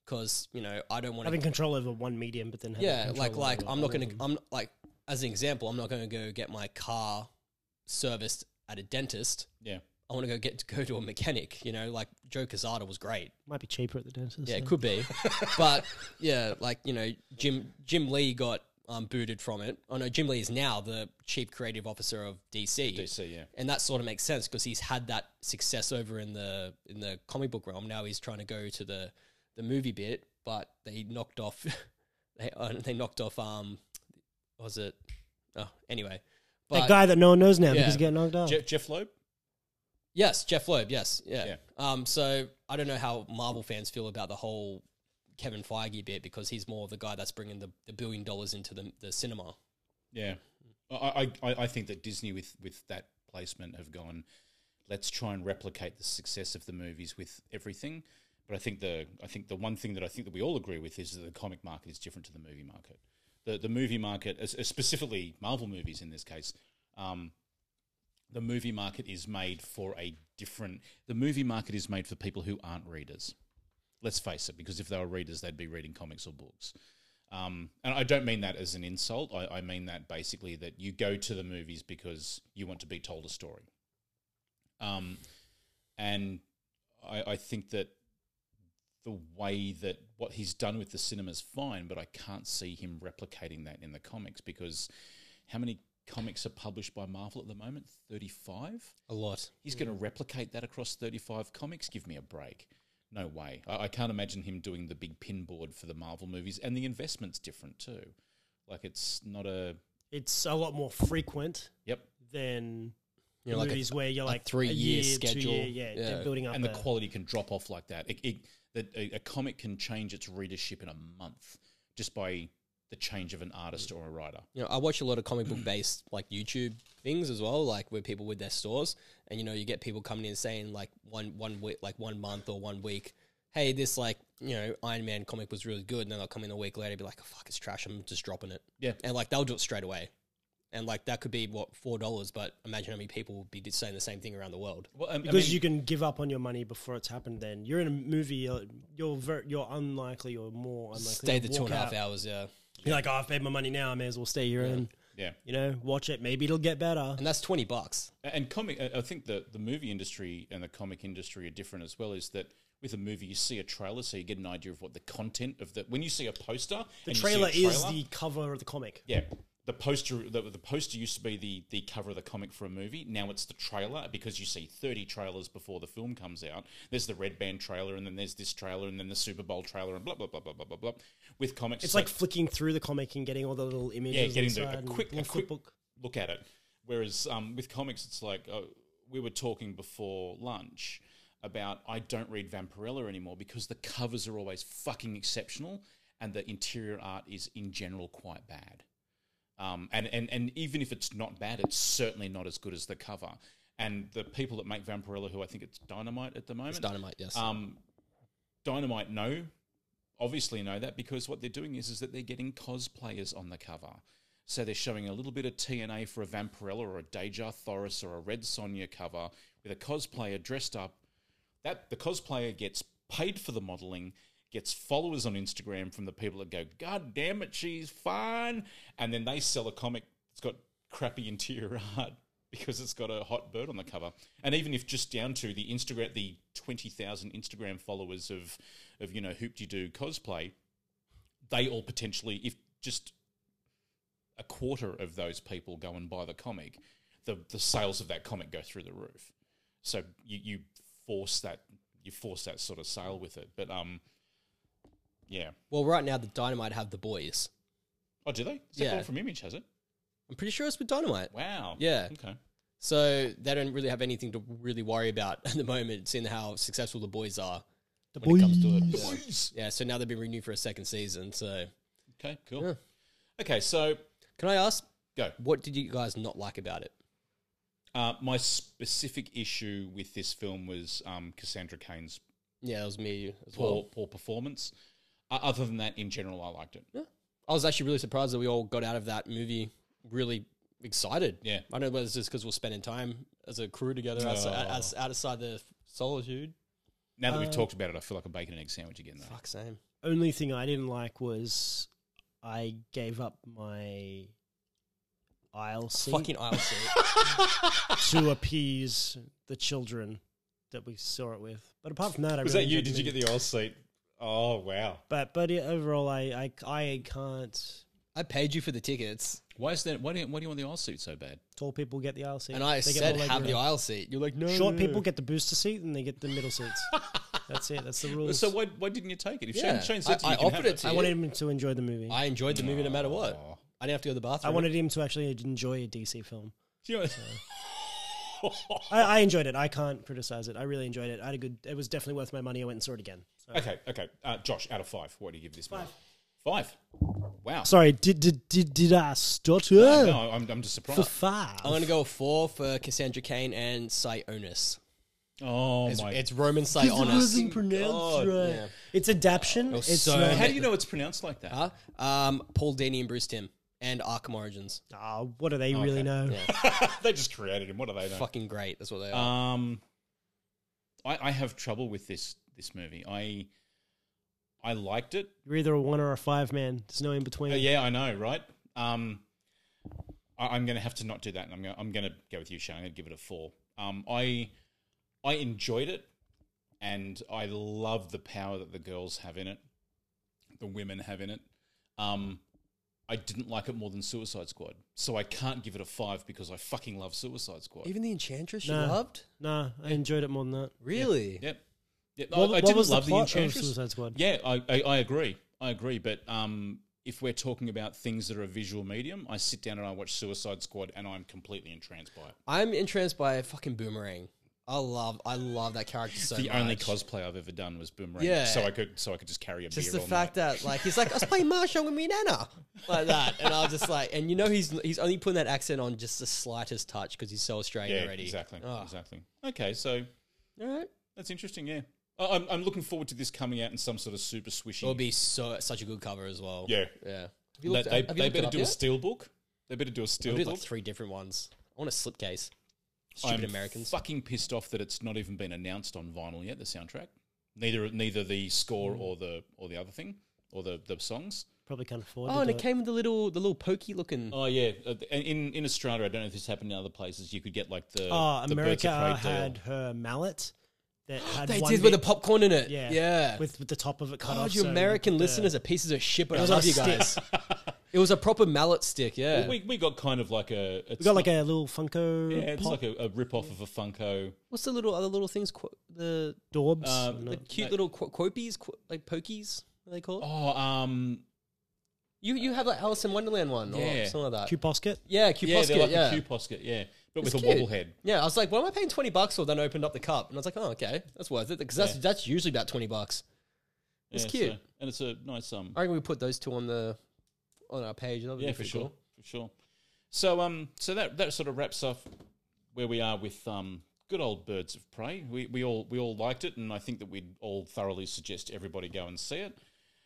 because you know I don't want Having to. control over one medium, but then having Yeah, control like like over I'm not all of gonna. them. I'm like as an example, I'm not gonna go get my car serviced at a dentist. Yeah. I want to go get to go to a mechanic. You know, like Joe Quesada was great. Might be cheaper at the dentist. Yeah, it so. could be, but yeah, like you know, Jim Jim Lee got um, booted from it. Oh no, Jim Lee is now the chief creative officer of D C. D C, yeah. And that sort of makes sense because he's had that success over in the in the comic book realm. Now he's trying to go to the, the movie bit, but they knocked off they uh, they knocked off um what was it oh anyway but That guy that no one knows now Yeah. because he got knocked off. Je- Jeff Loeb? yes Jeff Loeb yes yeah. Yeah. um so I don't know how Marvel fans feel about the whole Kevin Feige bit because he's more the guy that's bringing the, the billion dollars into the the cinema. Yeah. I, I, I think that Disney, with, with that placement, have gone, let's try and replicate the success of the movies with everything. But I think the I think the one thing that I think that we all agree with is that the comic market is different to the movie market. The the movie market, as, as specifically Marvel movies in this case, um, the movie market is made for a different. The movie market is made for people who aren't readers. Let's face it, because if they were readers, they'd be reading comics or books. Um, and I don't mean that as an insult. I, I mean that basically that you go to the movies because you want to be told a story. Um, and I, I think that the way that what he's done with the cinema is fine, but I can't see him replicating that in the comics because how many comics are published by Marvel at the moment? thirty-five? A lot. He's going to replicate that across thirty-five comics? Give me a break. No way. I, I can't imagine him doing the big pinboard for the Marvel movies, and the investment's different too. Like it's not a It's a lot more frequent yep. than You know, the like a- movies where you're a like three-year a year, schedule. Two year, yeah, Yeah. they're building up. And the a- quality can drop off like that. It, it, that a, a comic can change its readership in a month just by the change of an artist or a writer. You know, I watch a lot of comic book based like YouTube things as well, like where people with their stores, and you know, you get people coming in saying like one one week, like one month or one week, hey, this like you know Iron Man comic was really good, and then they'll come in a week later and be like, oh, fuck, it's trash, I'm just dropping it. Yeah. And like they'll do it straight away, and like that could be what four dollars, but imagine how many people would be saying the same thing around the world. Well, I, I because mean, you can give up on your money before it's happened. Then you're in a movie. You're you're, ver- you're unlikely or more unlikely. Stay to the two walk and a half out. hours, yeah. You're like, oh, I've paid my money now. I may as well stay here and yeah. you know watch it. Maybe it'll get better. And that's twenty bucks. And comic, I think the, the movie industry and the comic industry are different as well. Is that with a movie you see a trailer, so you get an idea of what the content of the. When you see a poster, The and you see a trailer is trailer- the cover of the comic. yeah. The poster, the, the poster used to be the, the cover of the comic for a movie. Now it's the trailer because you see thirty trailers before the film comes out. There's the Red Band trailer, and then there's this trailer, and then the Super Bowl trailer, and blah blah blah blah blah blah blah. With comics, It's so- like flicking through the comic and getting all the little images. yeah, getting inside the, a and quick, a little quick flip book. look at it. Whereas um, with comics, it's like uh, we were talking before lunch about I don't read Vampirella anymore because the covers are always fucking exceptional and the interior art is in general quite bad. Um, and, and, and even if it's not bad, it's certainly not as good as the cover. And the people that make Vampirella, who I think it's Dynamite at the moment, It's Dynamite, yes. um, Dynamite know, obviously know that because what they're doing is, is that they're getting cosplayers on the cover. So they're showing a little bit of T N A for a Vampirella or a Deja Thoris or a Red Sonja cover with a cosplayer dressed up. That the cosplayer gets paid for the modelling, gets followers on Instagram from the people that go, God damn it, she's fine. And then they sell a comic that's got crappy interior art because it's got a hot bird on the cover. And even if just down to the Instagram, the twenty thousand Instagram followers of, of you know, Hoop-de-Doo cosplay, they all potentially, if just a quarter of those people go and buy the comic, the, the sales of that comic go through the roof. So you, you force that, you force that sort of sale with it. But, um, yeah. Well, right now the Dynamite have the boys. Oh, do they? Is that Yeah. one from Image, has it? I'm pretty sure it's with Dynamite. Wow. Yeah. Okay. So they don't really have anything to really worry about at the moment, seeing how successful the boys are The when it comes to it. boys. Yeah. Boys. Yeah, so now they've been renewed for a second season. So Okay, cool. Yeah. Okay, so can I ask, go. what did you guys not like about it? Uh, my specific issue with this film was um, Cassandra Cain's Yeah, it was me as poor, well. poor performance. Uh, other than that, in general, I liked it. Yeah. I was actually really surprised that we all got out of that movie really excited. Yeah. I don't know whether it's just because we're spending time as a crew together outside, Oh. outside the solitude. Now that we've Uh, talked about it, I feel like a bacon and egg sandwich again, though. Fuck, same. only thing I didn't like was I gave up my aisle seat Fucking aisle seat. to appease the children that we saw it with. But apart from that, I Was really that you? enjoyed Did the you get movie. the aisle seat? Oh, wow. But but yeah, overall, I, I I can't. I paid you for the tickets, Why is that? Why do you, why do you want the aisle seat so bad? Tall people get the aisle seat, and I They get said more leg have the room. aisle seat. You're like, no. Short no, people no. get the booster seat, and they get the middle seats. That's it. That's the rules. So why why didn't you take it? If Yeah. Shane, Shane said to you, I- you I can offered have it to I you. wanted him to enjoy the movie. I, I enjoyed the movie no matter what. Aw. I didn't have to go to the bathroom. wanted him to actually enjoy a D C film. Do you know- I, I enjoyed it. I can't criticize it. I really enjoyed it. I had a good. It was definitely worth my money. I went and saw it again. So. Okay, okay. Uh, Josh, out of five, what do you give this movie? Five. Wow. Sorry, did did did, did I stutter? No, I'm, I'm just For surprised. five. I'm going to go four for Cassandra Cain and Sionis. Oh, It's, my. it's Roman Because it Sionis. wasn't pronounced God. right. Yeah. It's adaptation. It was It's so not. How do you know it's pronounced like that? Huh? Um, Paul Dini and Bruce Timm and Arkham Origins. Oh, what do they really Okay. know? Yeah. They just created him. What do they know? Fucking great. That's what they are. Um, I, I have trouble with this this movie. I I liked it. You're either a one or a five, man. There's no in between. Uh, yeah, I know, right? Um, I, I'm going to have to not do that, and I'm going I'm going to go with you, Shane. I'm going to give it a four. Um, I I enjoyed it, and I love the power that the girls have in it, the women have in it. Um, I didn't like it more than Suicide Squad, so I can't give it a five because I fucking love Suicide Squad. Even the Enchantress you Nah. loved? Nah, I enjoyed it more than that. Really? Yep. Yep. What, I, I what didn't was love the the, plot of Enchantress. Suicide Squad? Yeah, I, I, I agree. I agree. But um, if we're talking about things that are a visual medium, I sit down and I watch Suicide Squad, and I'm completely entranced by it. I'm entranced by fucking Boomerang. I love I love that character so the much. only cosplay I've ever done was Boomerang. Yeah. So I could so I could just carry a Just beer the all fact night. that like he's like I was playing Marshall with me Nana like that, and I was just like, and you know he's he's only putting that accent on just the slightest touch because he's so Australian Yeah, already. exactly, Oh. exactly. Okay, so All right, that's interesting. Yeah, I- I'm I'm looking forward to this coming out in some sort of super swishy. it'll be so such a good cover as well. Yeah. yeah. Have They, you looked, they, have you they looked it better up do yet? a steel book. They better do a I'll steel do book. like three different ones. I want a slipcase. Stupid I'm Americans. fucking pissed off that it's not even been announced on vinyl yet. The soundtrack, neither neither the score Mm. or the or the other thing or the, the songs. Probably can't afford Oh, to and do it came with the little the little pokey looking. Oh yeah, Uh, in in Australia, I don't know if this happened in other places. You could get like the Oh, the Birds of America Prey deal. had her mallet that had They one did with the bit- popcorn in it. yeah, yeah. with with the top of it cut God, off. you so American the- listeners are pieces of shit, but It I was love a you guys. It was a proper mallet stick, yeah. Well, we we got kind of like a it's We got like not- a little Funko. yeah, it's pop like a, a rip off of a Funko. What's the little other little things? Qu- the Dorbs. uh, No. the cute no. little qu- quopies, qu- like pokies, what are they called? Oh, um, You you have like Alice in Wonderland one or Yeah. something like that. Cute Posket. Yeah, cute yeah, posket, they're like yeah. a Q posket, yeah, but It's with a cute. wobble head. Yeah, I was like, what am I paying twenty bucks for? Then I opened up the cup and I was like, oh, okay, that's worth it because that's Yeah. that's usually about twenty bucks. It's Yeah, cute. so- and it's a nice um. I reckon we put those two on the on our page. That would Yeah, be for pretty sure, cool. for sure. So um, so that that sort of wraps up where we are with um, good old Birds of Prey. We we all we all liked it, and I think that we'd all thoroughly suggest everybody go and see it.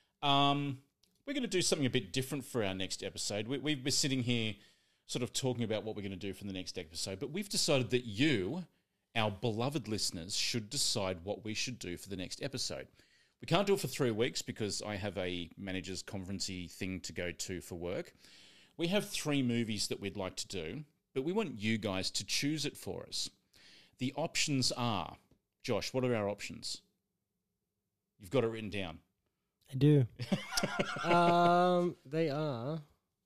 Um, we're going to do something a bit different for our next episode. We, we've been sitting here, sort of talking about what we're going to do for the next episode, but we've decided that you, our beloved listeners, should decide what we should do for the next episode. We can't do it for three weeks because I have a managers' conferencey thing to go to for work. We have three movies that we'd like to do, but we want you guys to choose it for us. The options are, Josh, what are our options? You've got it written down. I do. um, they are.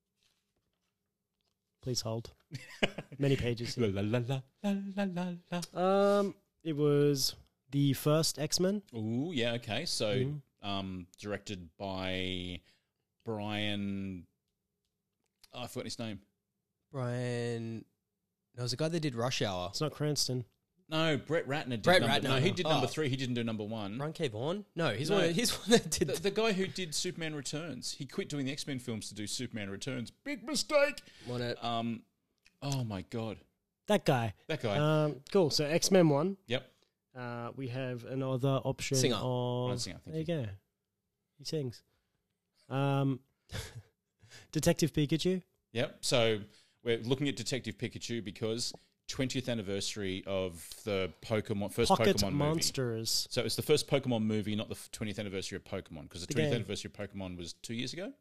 Please hold. Many pages. Here. La, la, la, la, la, la, la. Um, it was the first X Men. Ooh, yeah, okay. So, Mhm. um, directed by Brian. Oh, I forgot his name. Brian, there was a guy that did Rush Hour. It's not Cranston. No, Brett Ratner did Brett number, Ratner. No, he did number Oh. three. He didn't do number one. Brian K. Vaughan? No, he's No. one. He's one that did. The, the guy who did Superman Returns. He quit doing the X-Men films to do Superman Returns. Big mistake. one at, Um, oh my god, That guy. that guy. Um, cool. So X Men one. yep. Uh, we have another option Singer. of. Brian Singer, thank there you go. He sings. Um, Detective Pikachu. Yep. So we're looking at Detective Pikachu because twentieth anniversary of the Pokemon first Pocket Pokemon movie. Monsters. So it's the first Pokemon movie, not the twentieth anniversary of Pokemon, because the The twentieth game. anniversary of Pokemon was two years ago,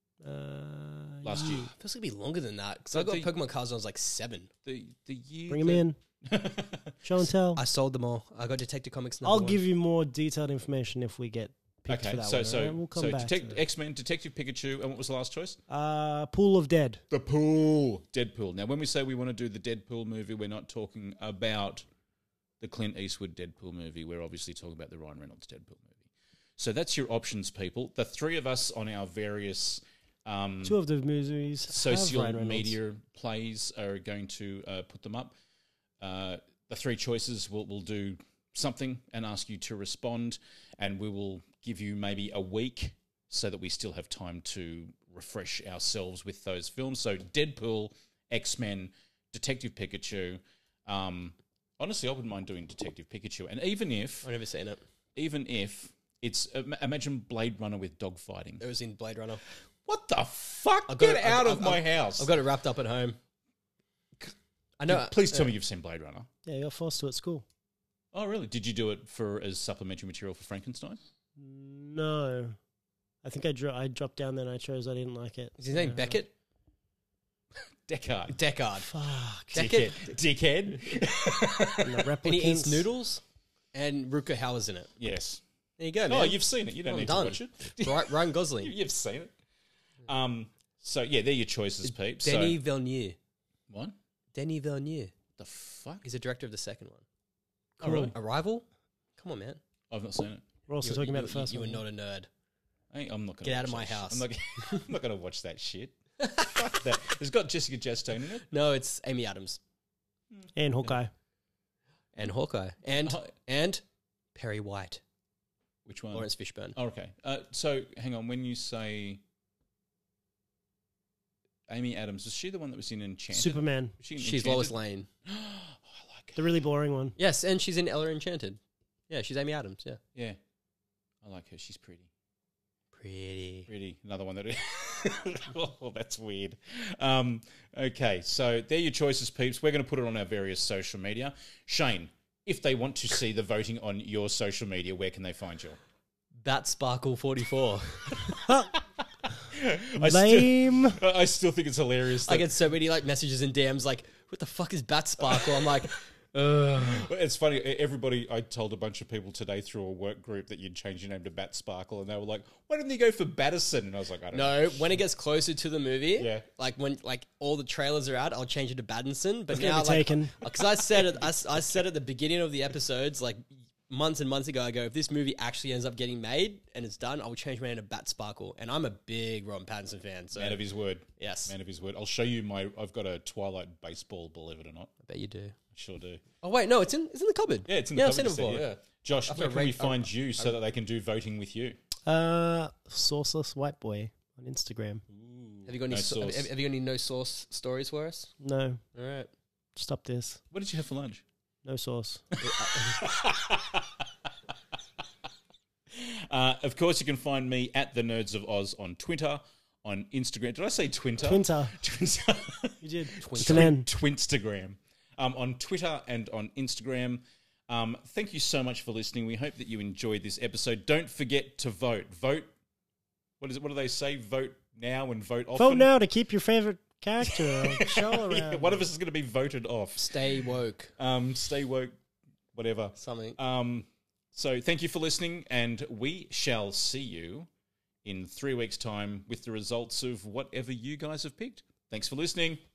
Uh, last year. Feels like it'd be longer than that because So I got the- Pokemon cards when I was like seven. The the year. Bring them that- in. Show and tell. I sold them all. I got Detective Comics. Number I'll one. give you more detailed information if we get picked Okay, for that so one. so alright? We'll come so back Detect- to it. X Men, Detective Pikachu, and what was the last choice? Uh, Pool of Dead. The Pool. Deadpool. Now, when we say we want to do the Deadpool movie, we're not talking about the Clint Eastwood Deadpool movie. We're obviously talking about the Ryan Reynolds Deadpool movie. So that's your options, people. The three of us on our various um, Two of the movies. have social Ryan Reynolds. media plays are going to uh, put them up. Uh, the three choices, we'll, we'll do something and ask you to respond, and we will give you maybe a week so that we still have time to refresh ourselves with those films. So Deadpool, X-Men, Detective Pikachu. Um, honestly, I wouldn't mind doing Detective Pikachu. And even if, I've never seen it. even if it's, im- imagine Blade Runner with dogfighting. It was in Blade Runner. What the fuck? I've Get got it- out I've- of I've- my house. I've got it wrapped up at home. I know. Please tell uh, me you've seen Blade Runner. Yeah, you got forced to at school. Oh, really? Did you do it for as supplementary material for Frankenstein? No. I think I, dro- I dropped down there and I chose I didn't like it. Is his name Uh, Beckett? Deckard. Deckard. Fuck. Deckard. Dickhead. And the And he eats replicants. noodles, and Rutger Hauer's in it. Yes. There you go, man. Oh, you've seen it. You don't I'm need done. to watch it. Right, Ryan You- Gosling. You've seen it. Um. So yeah, they're your choices, peeps. Denis So, Villeneuve. what Denis Villeneuve. the fuck? He's the director of the second one. Oh, really? Arrival? Come on, man. I've not seen it. We're also You- talking you- about the first you, one. You are not a nerd. I, I'm not going Get out of my house. I'm not, I'm not going to watch that shit. Fuck that. It's got Jessica Chastain in it. No, it's Amy Adams And Hawkeye. and Hawkeye and Oh. and Perry White, Which one? Lawrence Fishburne. Oh, okay. Uh, so hang on. When you say Amy Adams, is she the one that was in Enchanted? Superman. Was she in She's Enchanted? Lois Lane. Oh, I like her. The really boring one. Yes, and she's in Ella Enchanted. Yeah, she's Amy Adams. Yeah, Yeah, I like her. She's pretty. pretty. Pretty. Another one that. Oh, that's weird. Um, okay, so they're your choices, peeps. We're going to put it on our various social media. Shane, if they want to see the voting on your social media, where can they find you? Bat Sparkle forty-four. I still, Lame. I still think it's hilarious. I That, get so many like messages and D Ms like, "What the fuck is Bat Sparkle?" I'm like, Ugh. it's funny. Everybody, I told a bunch of people today through a work group that you'd change your name to Bat Sparkle, and they were like, "Why didn't you go for Batterson?" And I was like, "I don't know." No, when it gets closer to the movie, Yeah. like when like all the trailers are out, I'll change it to Battinson. But It's gonna now, be like, taken. because I said it, I, s- I said at the beginning of the episodes, like months and months ago, I go, if this movie actually ends up getting made and it's done, I will change my name to Bat Sparkle. And I'm a big Robert Pattinson fan, so Man of his word. yes, Man of his word. I'll show you my. I've got a Twilight baseball. Believe it or not, I bet you do. I sure do. Oh wait, no, it's in it's in the cupboard. Yeah, it's in the yeah, I've cupboard seen it you before. said, Yeah. Josh, I've where got can we rate- find you so that they can do voting with you? Uh, Sauceless White Boy on Instagram. Have you got any? No so- have, sauce. have you got any no sauce stories for us? No, All right. stop this. What did you have for lunch? No sauce. Uh, of course, you can find me at the Nerds of Oz on Twitter, on Instagram. Did I say Twinter? Twinter. Twinter. You did. Twinter. It's an N. Twinstagram. Um, on Twitter and on Instagram. Um, thank you so much for listening. We hope that you enjoyed this episode. Don't forget to vote. Vote. What is it? What do they say? Vote now and vote often. Vote now to keep your favorite character or show around. Yeah, one of us is going to be voted off. Stay woke. Um, stay woke. Whatever. Something. Um, so thank you for listening, and we shall see you in three weeks' time with the results of whatever you guys have picked. Thanks for listening.